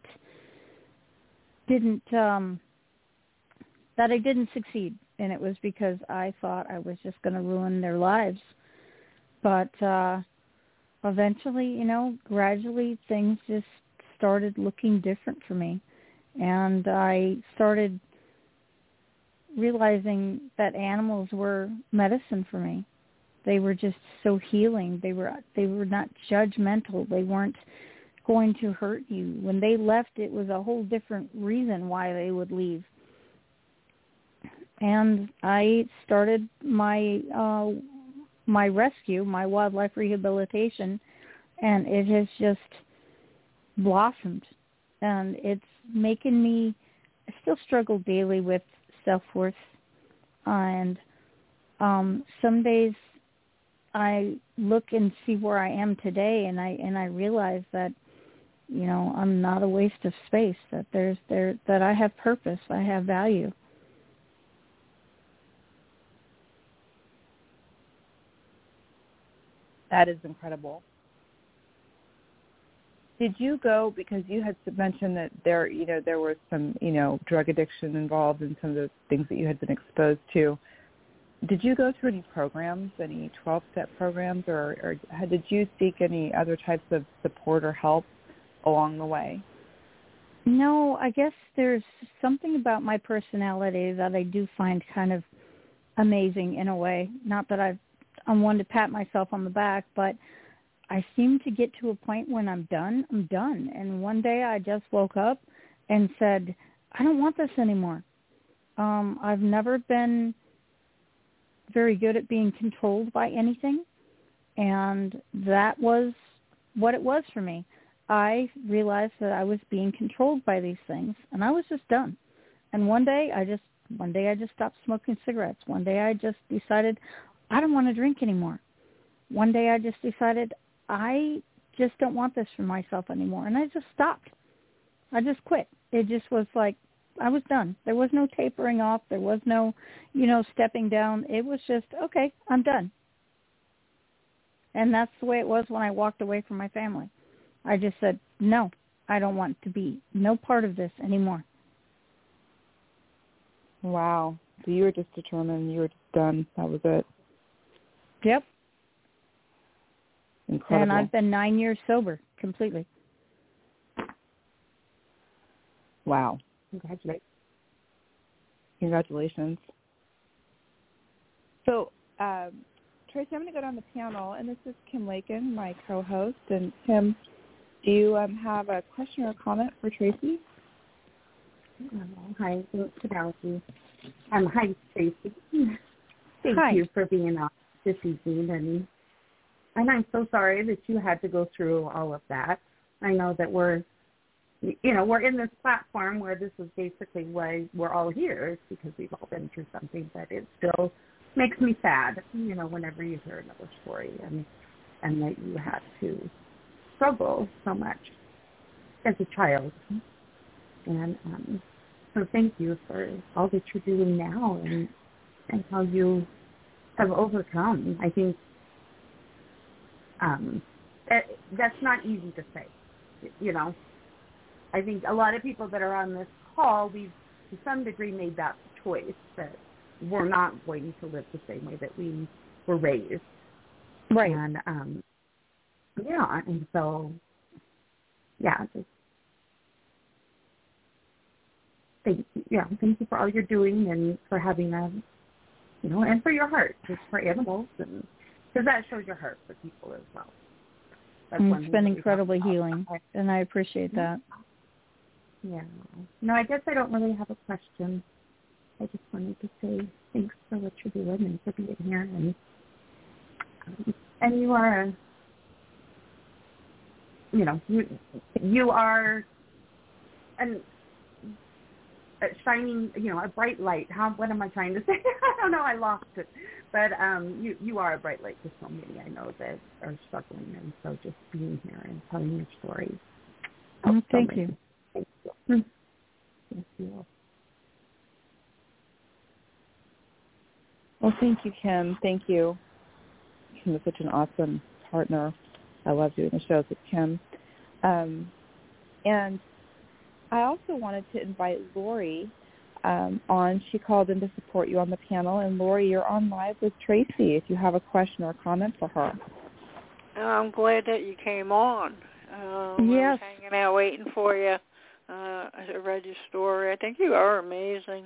that I didn't succeed, and it was because I thought I was just going to ruin their lives. But eventually, gradually things just started looking different for me, and I started realizing that animals were medicine for me. They were just so healing. They were not judgmental. They weren't going to hurt you. When they left, it was a whole different reason why they would leave. And I started my rescue, my wildlife rehabilitation, and it has just blossomed. And it's making me, I still struggle daily with self-worth. And some days I look and see where I am today, and I realize that, I'm not a waste of space, that that I have purpose, I have value. That is incredible. Did you go, because you had mentioned that there was some, drug addiction involved in some of the things that you had been exposed to. Did you go through any programs, any 12-step programs, or did you seek any other types of support or help along the way? No, I guess there's something about my personality that I do find kind of amazing in a way. Not that I'm one to pat myself on the back, but I seem to get to a point when I'm done. And one day I just woke up and said, I don't want this anymore. I've never been very good at being controlled by anything, and that was what it was for me. I realized that I was being controlled by these things, and I was just done. And one day I just stopped smoking cigarettes. One day I just decided I don't want to drink anymore. One day I just decided I just don't want this for myself anymore, and I just stopped. I just quit. It just was like I was done. There was no tapering off. There was no, stepping down. It was just, okay, I'm done. And that's the way it was when I walked away from my family. I just said, no, I don't want to be no part of this anymore. Wow. So you were just determined. You were just done. That was it. Yep. Incredible. And I've been 9 years sober, completely. Wow. Congratulations. So, Tracy, I'm going to go down the panel, and this is Kim Lakin, my co-host. And Kim, do you have a question or comment for Tracy? Hi, thanks, Penelope. Hi, Tracy. Thank you for being on this evening, and I'm so sorry that you had to go through all of that. I know that we're in this platform where this is basically why we're all here, because we've all been through something, but it still makes me sad, whenever you hear another story and that you had to struggle so much as a child. And so thank you for all that you're doing now and how you have overcome. I think that's not easy to say, I think a lot of people that are on this call, we've to some degree made that choice that we're not going to live the same way that we were raised. Right. And, and so, just thank you for all you're doing and for having and for your heart, just for animals, and because that shows your heart for people as well. It's been incredibly healing, and I appreciate that. Yeah. No, I guess I don't really have a question. I just wanted to say thanks for what you're doing and for being here. And you are, you are shining, a bright light. What am I trying to say? I don't know. I lost it. But you are a bright light to so many I know that are struggling, and so just being here and telling your stories. Thank you. Thank you. Thank you. Well, thank you, Kim. Thank you. Kim is such an awesome partner. I love doing the shows with Kim. And I also wanted to invite Lori on. She called in to support you on the panel. And, Lori, you're on live with Tracy if you have a question or a comment for her. I'm glad that you came on. Yes. I was hanging out waiting for you. I read your story. I think you are amazing.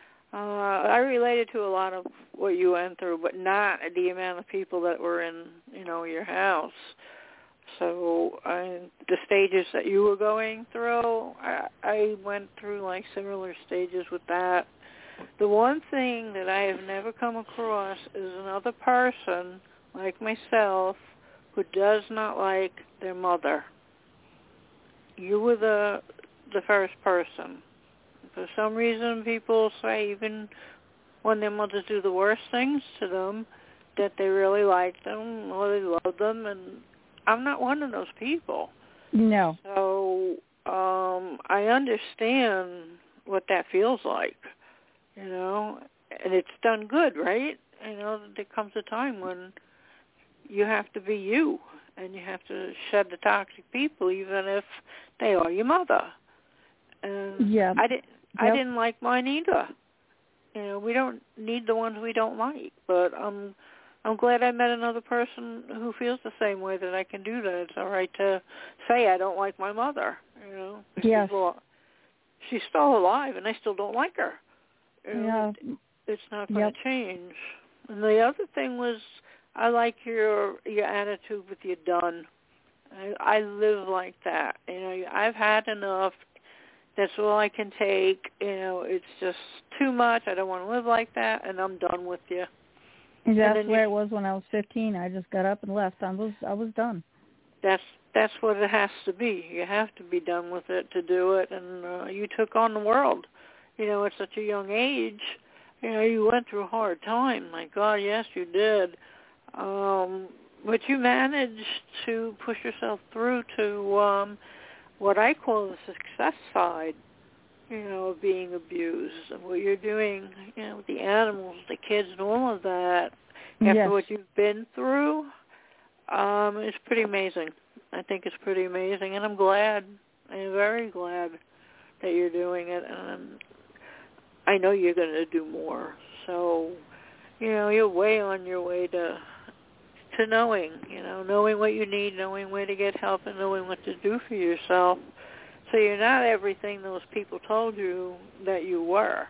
I related to a lot of what you went through, but not the amount of people that were in, your house. So the stages that you were going through, I went through like similar stages with that. The one thing that I have never come across is another person like myself who does not like their mother. You were the first person. For some reason, people say even when their mothers do the worst things to them, that they really like them or they love them, and I'm not one of those people. No. So I understand what that feels like, and it's done good, right? There comes a time when you have to be you, and you have to shed the toxic people, even if they are your mother. And yeah. I didn't like mine either. We don't need the ones we don't like, but I'm glad I met another person who feels the same way, that I can do that. It's all right to say I don't like my mother. Yes. She's still alive, and I still don't like her. Yeah. It's not going to change. And the other thing was, I like your attitude with your done. I live like that. I've had enough. That's all I can take. It's just too much. I don't want to live like that, and I'm done with you. That's where it was when I was 15. I just got up and left. I was done. That's what it has to be. You have to be done with it to do it. And you took on the world. At such a young age. You went through a hard time. My God, yes, you did. But you managed to push yourself through to what I call the success side, of being abused, and what you're doing, with the animals, the kids, and all of that. After what you've been through, it's pretty amazing. I think it's pretty amazing, and I'm glad. I'm very glad that you're doing it, and I know you're going to do more. So, you're way on your way to knowing, knowing what you need, knowing where to get help, and knowing what to do for yourself. So you're not everything those people told you that you were.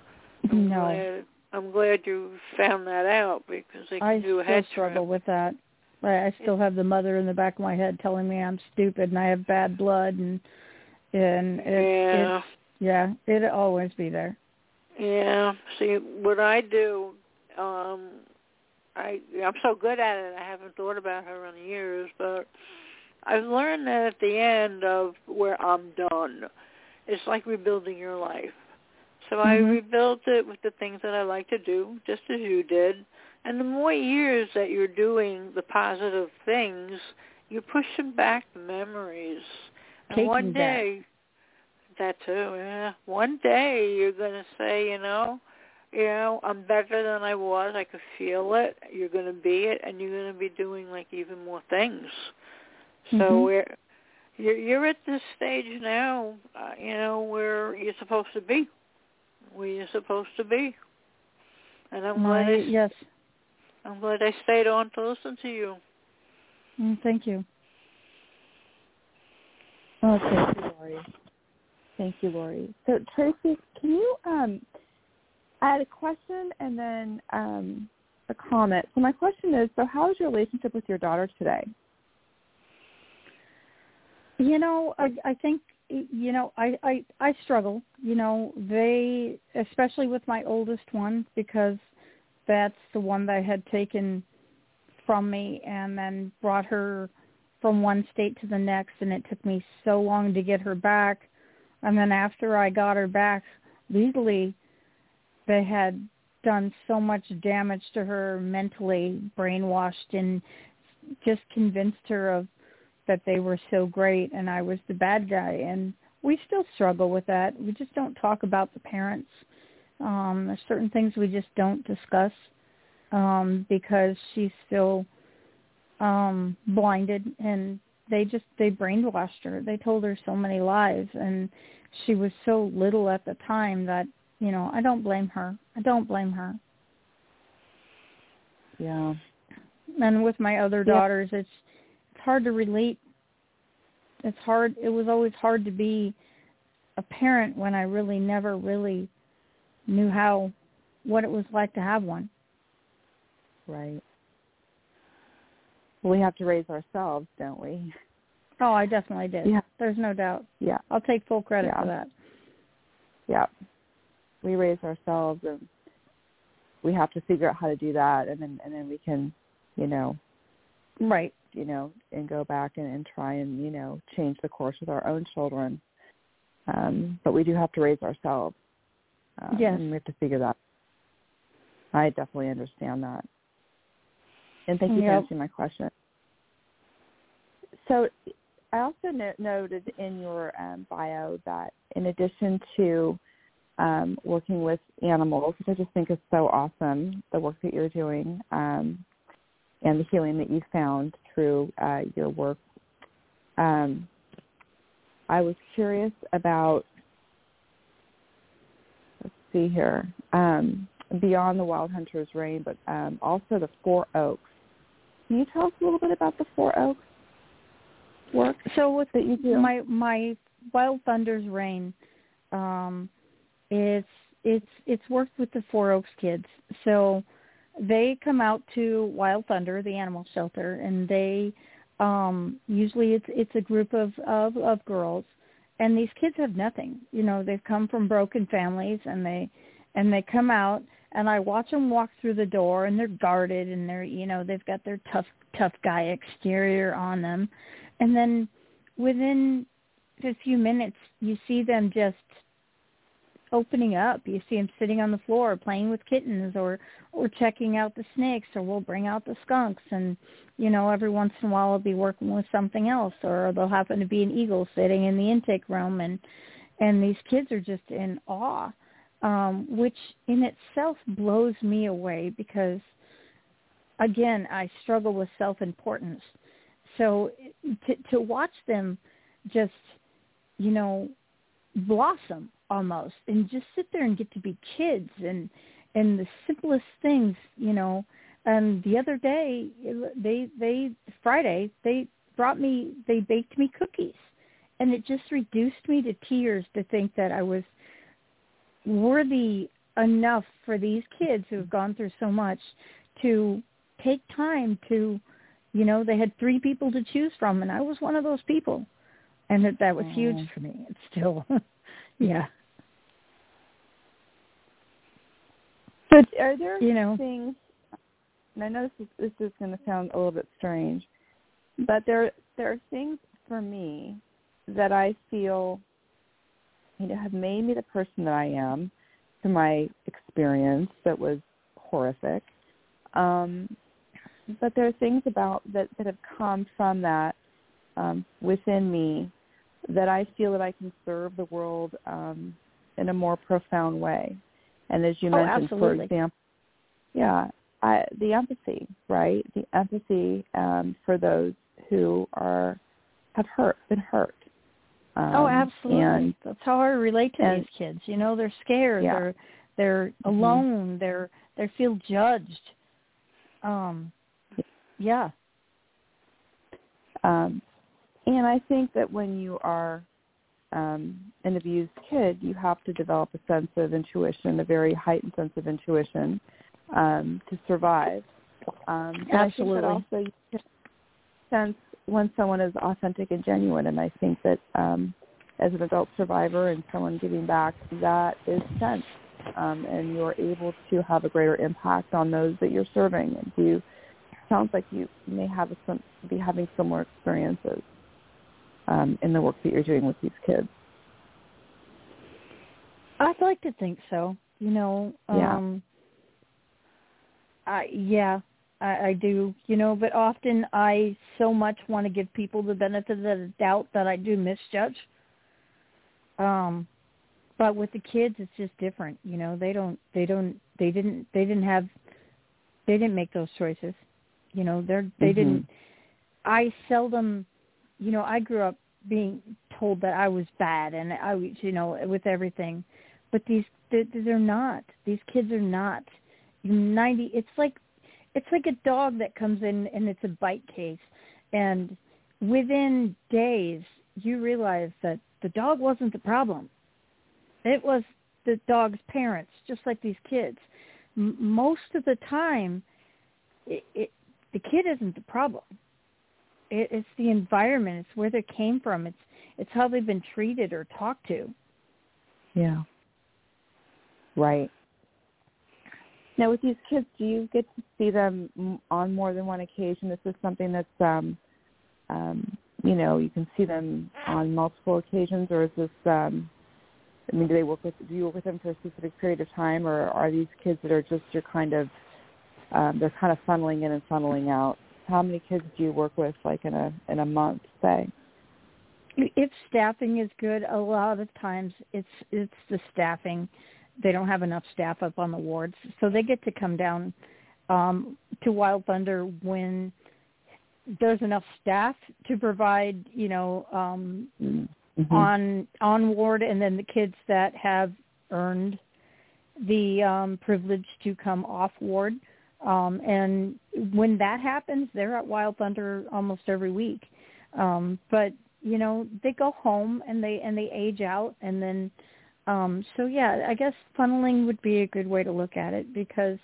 I'm glad you found that out, because they can do a head I still struggle with that. I still have the mother in the back of my head telling me I'm stupid and I have bad blood, and it'll always be there. Yeah. See, what I do, I'm so good at it, I haven't thought about her in years, but I've learned that at the end of where I'm done, it's like rebuilding your life. So I rebuilt it with the things that I like to do, just as you did. And the more years that you're doing the positive things, you're pushing back the memories. And one day, that too, yeah. One day you're going to say, I'm better than I was. I could feel it. You're going to be it, and you're going to be doing like even more things. So you're at this stage now, where you're supposed to be. Where you're supposed to be. And I'm glad I'm glad I stayed on to listen to you. Thank you. Oh, thank you, Lori. Thank you, Lori. So, Tracy, can you I had a question and then a comment. So my question is, so how is your relationship with your daughter today? I think, I struggle. They, especially with my oldest one, because that's the one that had taken from me and then brought her from one state to the next, and it took me so long to get her back. And then after I got her back legally, they had done so much damage to her mentally, brainwashed, and just convinced her that they were so great and I was the bad guy. And we still struggle with that. We just don't talk about the parents. There's certain things we just don't discuss because she's still blinded, and they brainwashed her. They told her so many lies, and she was so little at the time that, I don't blame her. Yeah. And with my other daughters, it's hard to relate. It's hard. It was always hard to be a parent when I really never really knew what it was like to have one. Right. We have to raise ourselves, don't we? Oh, I definitely did. Yeah. There's no doubt. Yeah. I'll take full credit for that. Yeah. We raise ourselves, and we have to figure out how to do that, and then we can, right. And go back and try and, change the course with our own children. But we do have to raise ourselves. Yes. And we have to figure that. I definitely understand that. And thank you for answering my question. So I also noted in your bio that in addition to working with animals, which I just think is so awesome, the work that you're doing and the healing that you found through your work, I was curious about, let's see here, beyond the Wild Hunter's Reign, but also the Four Oaks. Can you tell us a little bit about the Four Oaks work? So with that you do? My Wild Thunder's Reign, it's worked with the Four Oaks kids. So they come out to Wild Thunder, the animal shelter, and they usually it's a group of girls, and these kids have nothing. They've come from broken families, and they come out, and I watch them walk through the door, and they're guarded, and they've got their tough guy exterior on them, and then within a few minutes, you see them just opening up. You see them sitting on the floor playing with kittens or checking out the snakes, or we'll bring out the skunks, and every once in a while I'll be working with something else, or there'll happen to be an eagle sitting in the intake room, and these kids are just in awe, which in itself blows me away because, again, I struggle with self-importance. So to watch them just, blossom almost and just sit there and get to be kids and the simplest things, And the other day, Friday, they baked me cookies, and it just reduced me to tears to think that I was worthy enough for these kids who have gone through so much to take time to, they had 3 people to choose from, and I was one of those people, and that was huge for me. It's still, yeah. But are there things? And I know this is going to sound a little bit strange, but there are things for me that I feel, have made me the person that I am through my experience that was horrific. But there are things about that have come from that within me that I feel that I can serve the world in a more profound way. And as you mentioned, absolutely. For example, the empathy, right? The empathy for those who have been hurt. Absolutely. And that's how I relate to these kids. They're scared. Yeah. They're alone. They feel judged. Yeah. And I think that when you are an abused kid, you have to develop a sense of intuition, a very heightened sense of intuition to survive. Absolutely. I think that also you can sense when someone is authentic and genuine, and I think that as an adult survivor and someone giving back, that is sensed, and you're able to have a greater impact on those that you're serving. And sounds like you may be having similar experiences in the work that you're doing with these kids. I'd like to think so. You know, I do, you know, but often I so much want to give people the benefit of the doubt that I do misjudge. But with the kids, it's just different. You know, they didn't make those choices. You know, they didn't. I seldom, you know, I grew up being told that I was bad and I, you know, with everything, but they're not. These kids are not. It's like a dog that comes in and it's a bite case, and within days you realize that the dog wasn't the problem. It was the dog's parents, just like these kids. Most of the time, the kid isn't the problem. It's the environment. It's where they came from. It's how they've been treated or talked to. Yeah. Right. Now, with these kids, do you get to see them on more than one occasion? Is this something that's, you know, you can see them on multiple occasions, or is this, I mean, do you work with them for a specific period of time, or are these kids that are just your kind of, they're kind of funneling in and funneling out? How many kids do you work with, like in a month, say? If staffing is good, a lot of times it's the staffing. They don't have enough staff up on the wards, so they get to come down to Wild Thunder when there's enough staff to provide, you know, on ward, and then the kids that have earned the privilege to come off ward. And when that happens, they're at Wild Thunder almost every week. But you know, they go home and they age out, and then so yeah, I guess funneling would be a good way to look at it, because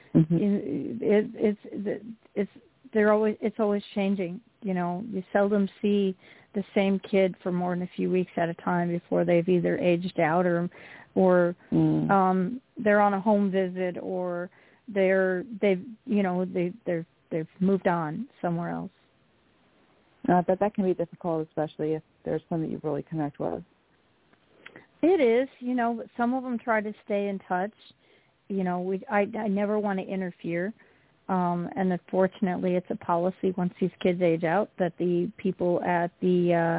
it's always changing. You know, you seldom see the same kid for more than a few weeks at a time before they've either aged out or they're on a home visit, or they've moved on somewhere else. But that can be difficult, especially if there's some that you really connect with. It is, you know, but some of them try to stay in touch. You know, I never want to interfere. And unfortunately, it's a policy once these kids age out that the people at the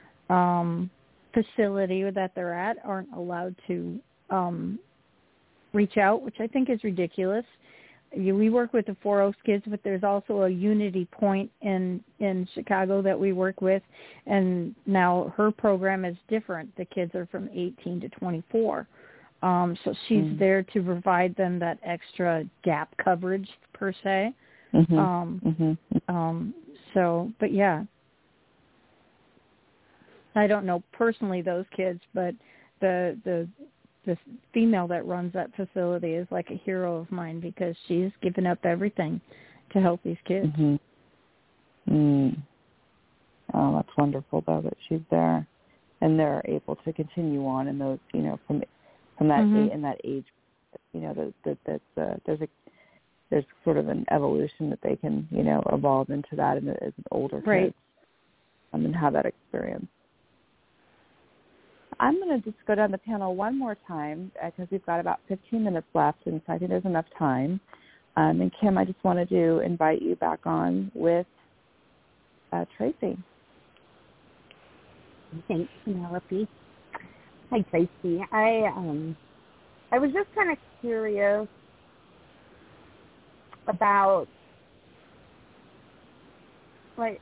facility that they're at aren't allowed to reach out, which I think is ridiculous. We work with the Four Oaks kids, but there's also a Unity Point in Chicago that we work with, and now her program is different. The kids are from 18 to 24. So she's there to provide them that extra gap coverage, per se. So, but yeah. I don't know personally those kids, but the female that runs that facility is like a hero of mine, because she's given up everything to help these kids. Oh, that's wonderful, though, that she's there and they're able to continue on in those, you know, from that in that age, you know, there's sort of an evolution that they can, you know, evolve into that as an older kids, and have that experience. I'm going to just go down the panel one more time because we've got about 15 minutes left, and so I think there's enough time. And Kim, I just wanted to invite you back on with Tracy. Thanks, Penelope. Hi, Tracy. I was just kind of curious about, like,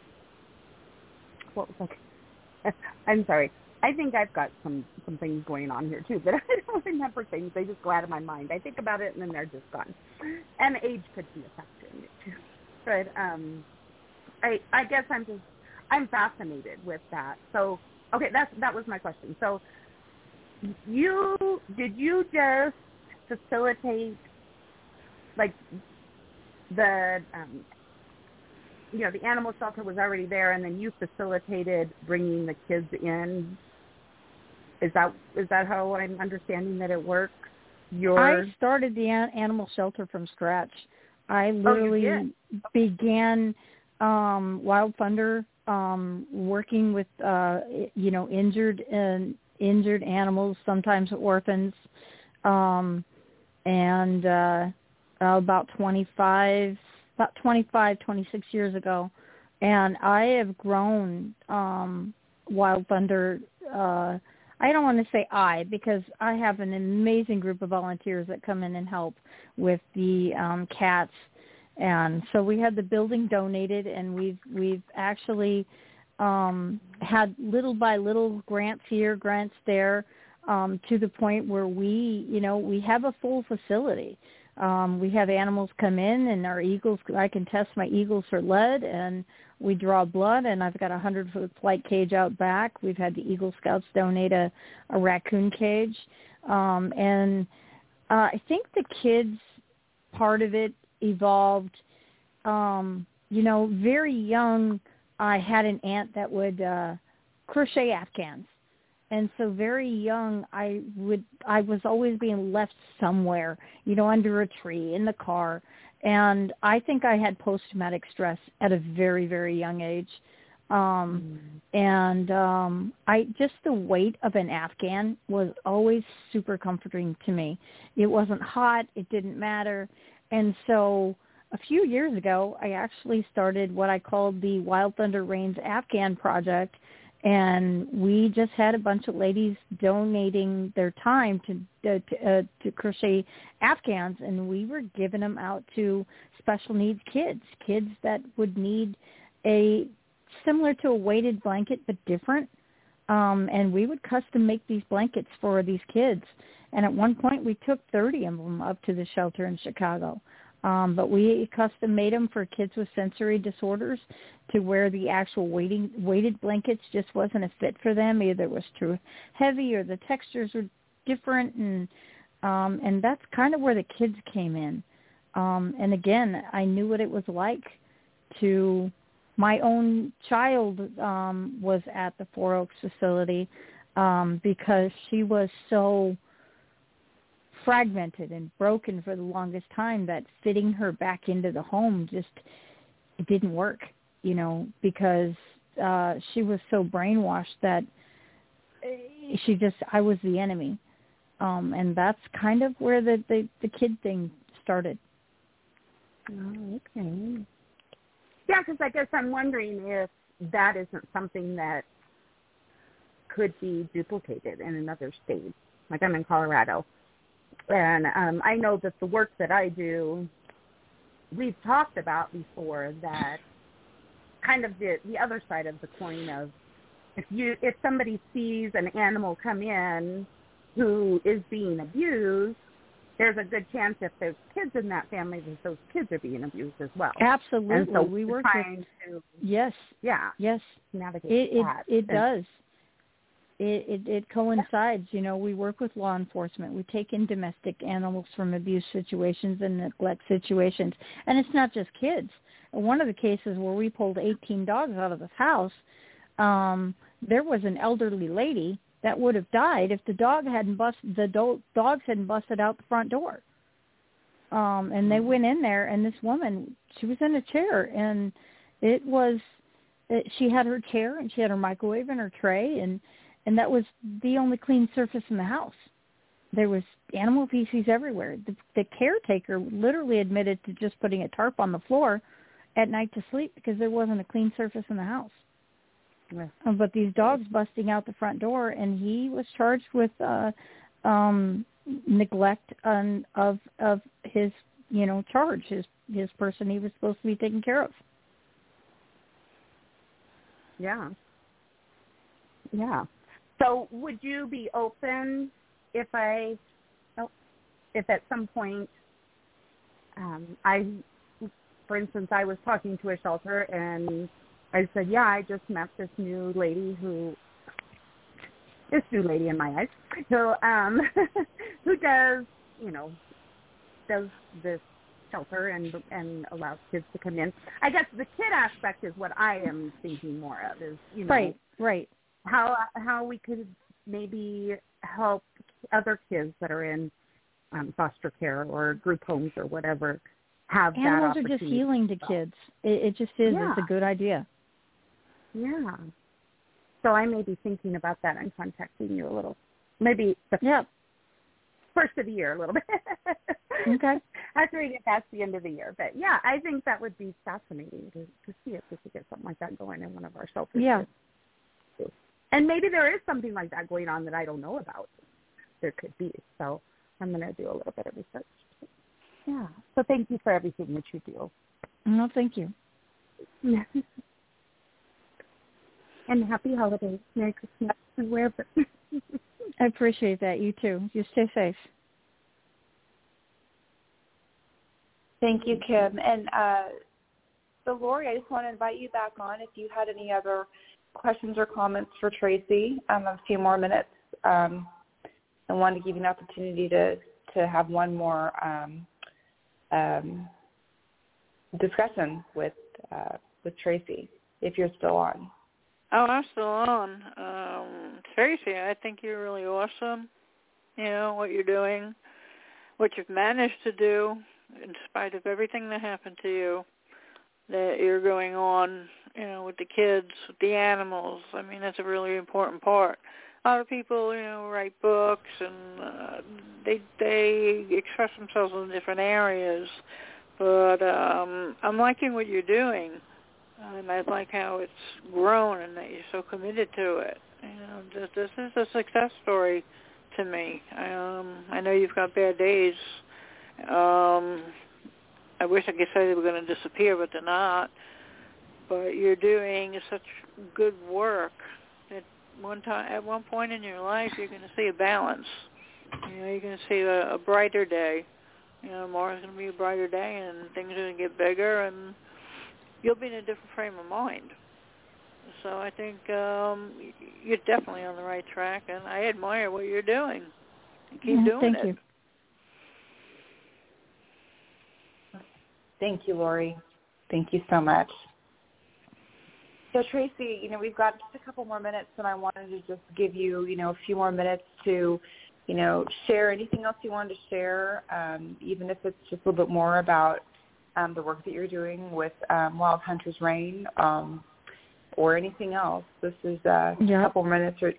what was I? I'm sorry. I think I've got some things going on here too, but I don't remember things. They just go out of my mind. I think about it and then they're just gone. And age could be a factor in it too. But I guess I'm fascinated with that. So okay, that was my question. So did you just facilitate, like, the you know, the animal shelter was already there, and then you facilitated bringing the kids in? Is that how I'm understanding that it works? I started the animal shelter from scratch. I literally began Wild Thunder working with you know, injured and injured animals, sometimes orphans, and about 26 years ago. And I have grown Wild Thunder. I don't want to say because I have an amazing group of volunteers that come in and help with the cats. And so we had the building donated, and we've actually had little by little grants here, grants there, to the point where we have a full facility. We have animals come in, and our eagles, I can test my eagles for lead, and we draw blood, and I've got a 100-foot flight cage out back. We've had the Eagle Scouts donate a raccoon cage. And I think the kids part of it evolved, very young. I had an aunt that would crochet Afghans. And so very young, I was always being left somewhere, under a tree, in the car. And I think I had post-traumatic stress at a very, very young age. Just the weight of an Afghan was always super comforting to me. It wasn't hot. It didn't matter. And so a few years ago, I actually started what I called the Wild Thunder Reigns Afghan Project. And we just had a bunch of ladies donating their time to crochet Afghans, and we were giving them out to special needs kids that would need similar to a weighted blanket but different. And we would custom make these blankets for these kids. And at one point, we took 30 of them up to the shelter in Chicago. But we custom made them for kids with sensory disorders, to where the actual weighted blankets just wasn't a fit for them. Either it was too heavy or the textures were different, and that's kind of where the kids came in. And again, I knew what it was like to. My own child was at the Four Oaks facility because she was so fragmented and broken for the longest time that fitting her back into the home it didn't work, because she was so brainwashed that I was the enemy. And that's kind of where the kid thing started. Oh, okay. Yeah, because I guess I'm wondering if that isn't something that could be duplicated in another state. Like, I'm in Colorado. And I know that the work that I do, we've talked about before that kind of the other side of the coin of if somebody sees an animal come in who is being abused, there's a good chance if there's kids in that family that those kids are being abused as well. Absolutely. And so we work trying to yes, navigate that. It does. It coincides. We work with law enforcement. We take in domestic animals from abuse situations and neglect situations. And it's not just kids. One of the cases where we pulled 18 dogs out of this house, there was an elderly lady that would have died if the dogs hadn't busted out the front door. And they went in there, and this woman, she was in a chair, and she had her chair, and she had her microwave and her tray, and that was the only clean surface in the house. There was animal feces everywhere. The caretaker literally admitted to just putting a tarp on the floor at night to sleep because there wasn't a clean surface in the house. Yeah. But these dogs busting out the front door, and he was charged with neglect of his charge, his person he was supposed to be taking care of. Yeah. So would you be open if at some point for instance, I was talking to a shelter and I said, yeah, I just met this new lady in my eyes, who does this shelter and allows kids to come in. I guess the kid aspect is what I am thinking more of is, right. How we could maybe help other kids that are in foster care or group homes or whatever have Animals that opportunity. Animals are just healing to kids. It just is. Yeah. It's a good idea. Yeah. So I may be thinking about that and contacting you a little, maybe the first of the year a little bit. Okay. After we get past the end of the year. But, yeah, I think that would be fascinating to see if we could get something like that going in one of our shelters. Yeah. And maybe there is something like that going on that I don't know about. There could be. So I'm going to do a little bit of research. Yeah. So thank you for everything that you do. No, thank you. And happy holidays. Merry Christmas. And wherever. I appreciate that. You too. You stay safe. Thank you, Kim. And so, Lori, I just want to invite you back on if you had any other questions or comments for Tracy. A few more minutes. I wanted to give you an opportunity to have one more discussion with Tracy, if you're still on. Oh, I'm still on. Tracy, I think you're really awesome. You know, what you're doing, what you've managed to do, in spite of everything that happened to you, that you're going on, you know, with the kids, with the animals. I mean, that's a really important part. A lot of people, you know, write books and they express themselves in different areas. But I'm liking what you're doing. And I like how it's grown and that you're so committed to it. You know, this is a success story to me. I know you've got bad days. I wish I could say they were going to disappear, but they're not. But you're doing such good work that at one point in your life, you're going to see a balance. You know, you're going to see a brighter day. You know, tomorrow's going to be a brighter day, and things are going to get bigger, and you'll be in a different frame of mind. So I think you're definitely on the right track, and I admire what you're doing. Keep doing Thank it. you. Thank you, Lori. Thank you so much. So, Tracy, you know, we've got just a couple more minutes, and I wanted to just give you, you know, a few more minutes to, you know, share anything else you wanted to share, even if it's just a little bit more about the work that you're doing with Wild Hunters Reign, or anything else. This is a couple minutes or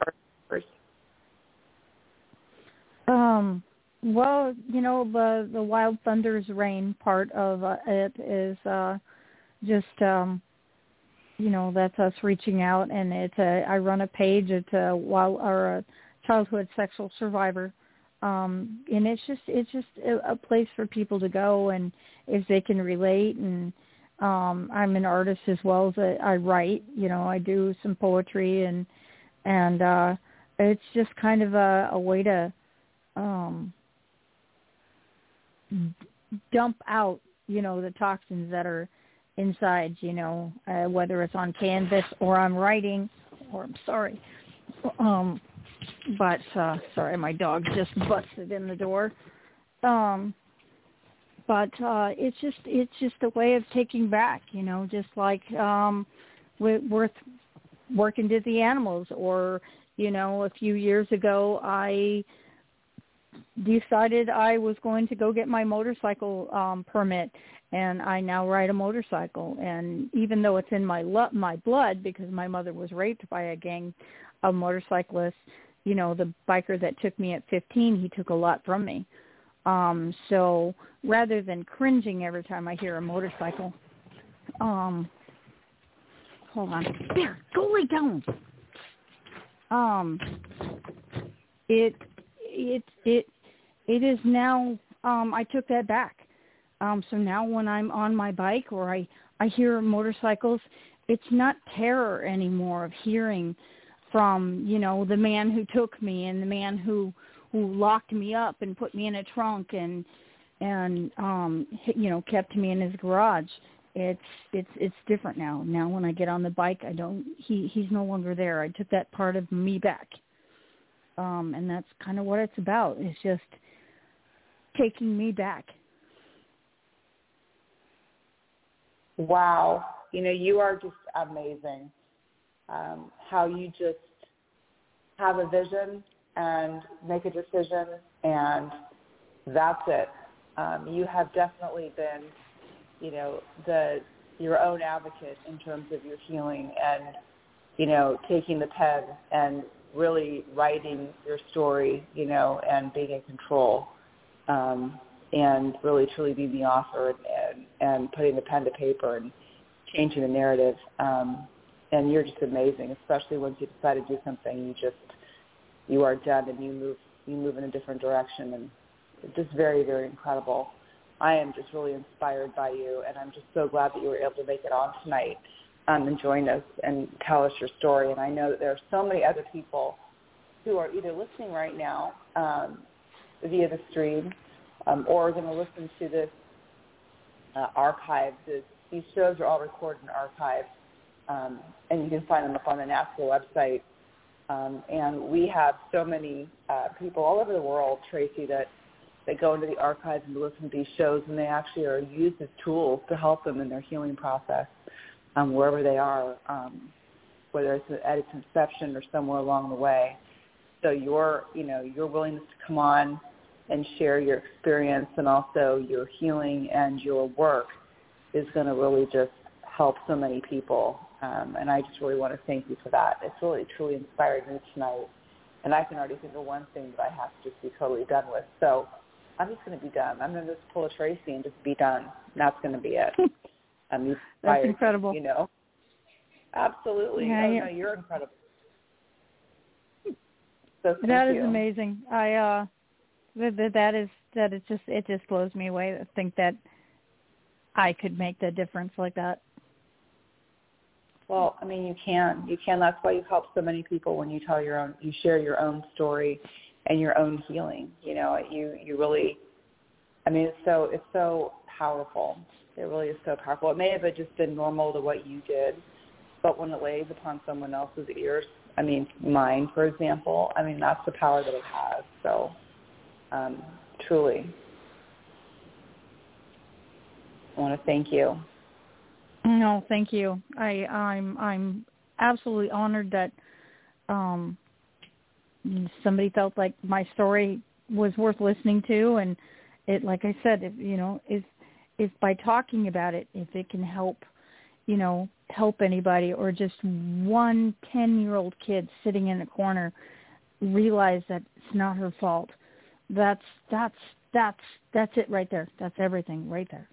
well, you know, the Wild Thunders Reign part of it is just, you know, that's us reaching out, and I run a page. It's a childhood sexual survivor, and it's just a place for people to go, and if they can relate. And I'm an artist as well as I write. You know, I do some poetry, and it's just kind of a way to dump out, you know, the toxins that are inside, you know, whether it's on canvas or I'm writing, or I'm sorry. But sorry, my dog just busted in the door. But it's just a way of taking back, you know, just like with working to the animals, or, you know, a few years ago I decided I was going to go get my motorcycle permit, and I now ride a motorcycle. And even though it's in my blood, because my mother was raped by a gang of motorcyclists, you know, the biker that took me at 15, he took a lot from me. So rather than cringing every time I hear a motorcycle, hold on, there, go lay down. It is now, I took that back. So now when I'm on my bike or I hear motorcycles, it's not terror anymore of hearing from, you know, the man who took me and the man who locked me up and put me in a trunk and you know, kept me in his garage. It's different now. Now when I get on the bike, he's no longer there. I took that part of me back. And that's kind of what it's about. It's just taking me back. Wow. You know, you are just amazing. How you just have a vision and make a decision, and that's it. You have definitely been, you know, your own advocate in terms of your healing, and taking the pen and really writing your story, and being in control, and really truly being the author and putting the pen to paper and changing the narrative. And you're just amazing, especially once you decide to do something, you are done and you move in a different direction, and it's just very, very incredible. I am just really inspired by you, and I'm just so glad that you were able to make it on tonight and join us and tell us your story. And I know that there are so many other people who are either listening right now via the stream or are going to listen to this archive. These shows are all recorded and archived, and you can find them up on the NAASCA website. And we have so many people all over the world, Tracy, that go into the archives and listen to these shows, and they actually are used as tools to help them in their healing process, wherever they are, whether it's at its inception or somewhere along the way. So your willingness to come on and share your experience and also your healing and your work is going to really just help so many people. And I just really want to thank you for that. It's really, truly inspired me tonight. And I can already think of one thing that I have to just be totally done with. So I'm just going to be done. I'm going to just pull a Tracy and just be done. And that's going to be it. That's incredible. Absolutely. Yeah, no, you're incredible. So that is you. amazing. It just blows me away to think that I could make the difference like that. Well, I mean, you can. That's why you help so many people when you share your own story and your own healing. You really, I mean, it's so powerful. It really is so powerful. It may have just been normal to what you did, but when it lays upon someone else's ears, I mean, mine, for example, I mean, that's the power that it has. So, truly, I want to thank you. No, thank you. I'm absolutely honored that somebody felt like my story was worth listening to, and it, like I said, if by talking about it, if it can help anybody, or just one 10-year-old kid sitting in a corner realize that it's not her fault, that's it right there. That's everything right there.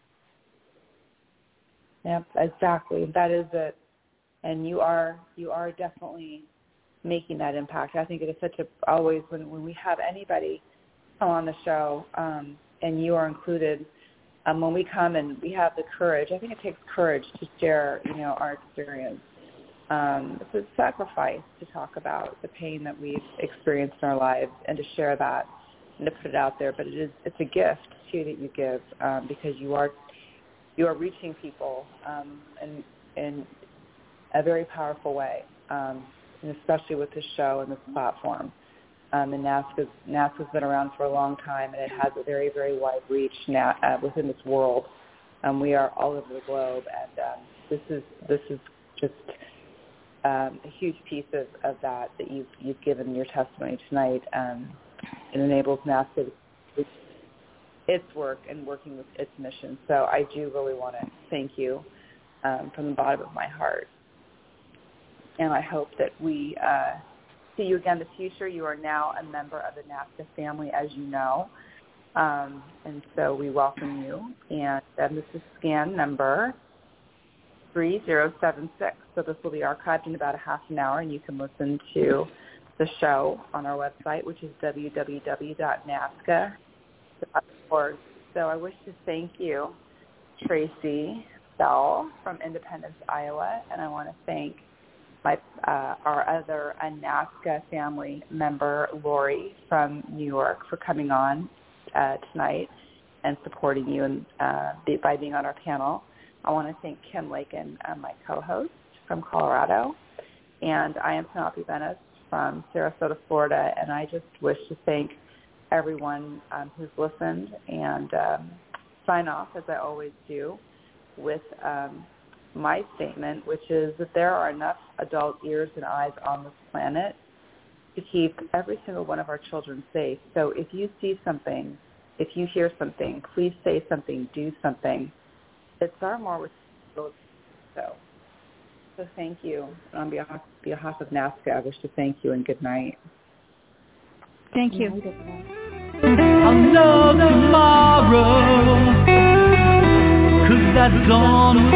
Yep, exactly. That is it. And you are definitely making that impact. I think it is always when we have anybody come on the show, and you are included, when we come and we have the courage, I think it takes courage to share, our experience. It's a sacrifice to talk about the pain that we've experienced in our lives and to share that and to put it out there. But it's a gift too that you give, because you are reaching people in a very powerful way, and especially with this show and this platform. And NAASCA's been around for a long time, and it has a very, very wide reach now within this world. We are all over the globe, and this is just a huge piece of that you've given your testimony tonight. It enables NAASCA to its work and working with its mission. So I do really want to thank you from the bottom of my heart. And I hope that we see you again in the future. You are now a member of the NAASCA family, as you know. And so we welcome you. And this is scan number 3076. So this will be archived in about a half an hour, and you can listen to the show on our website, which is www.naasca.org. So I wish to thank you, Tracy Bell from Independence, Iowa, and I want to thank our other NAASCA family member, Lori from New York, for coming on tonight and supporting you and by being on our panel. I want to thank Kim Lakin, my co-host from Colorado, and I am Penelope Venice from Sarasota, Florida, and I just wish to thank everyone who's listened and sign off, as I always do, with my statement, which is that there are enough adult ears and eyes on this planet to keep every single one of our children safe. So if you see something, if you hear something, please say something, do something. It's our more responsibility. So So thank you. On behalf of NAASCA, I wish to thank you and good night. Thank you. I'll know tomorrow, 'cause that dawn will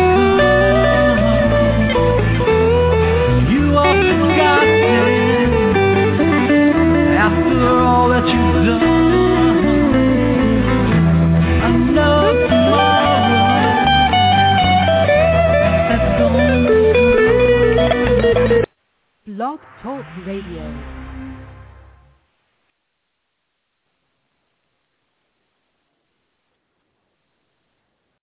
come. You are forgotten after all that you've done. I know tomorrow, that dawn will come. Blog Talk Radio.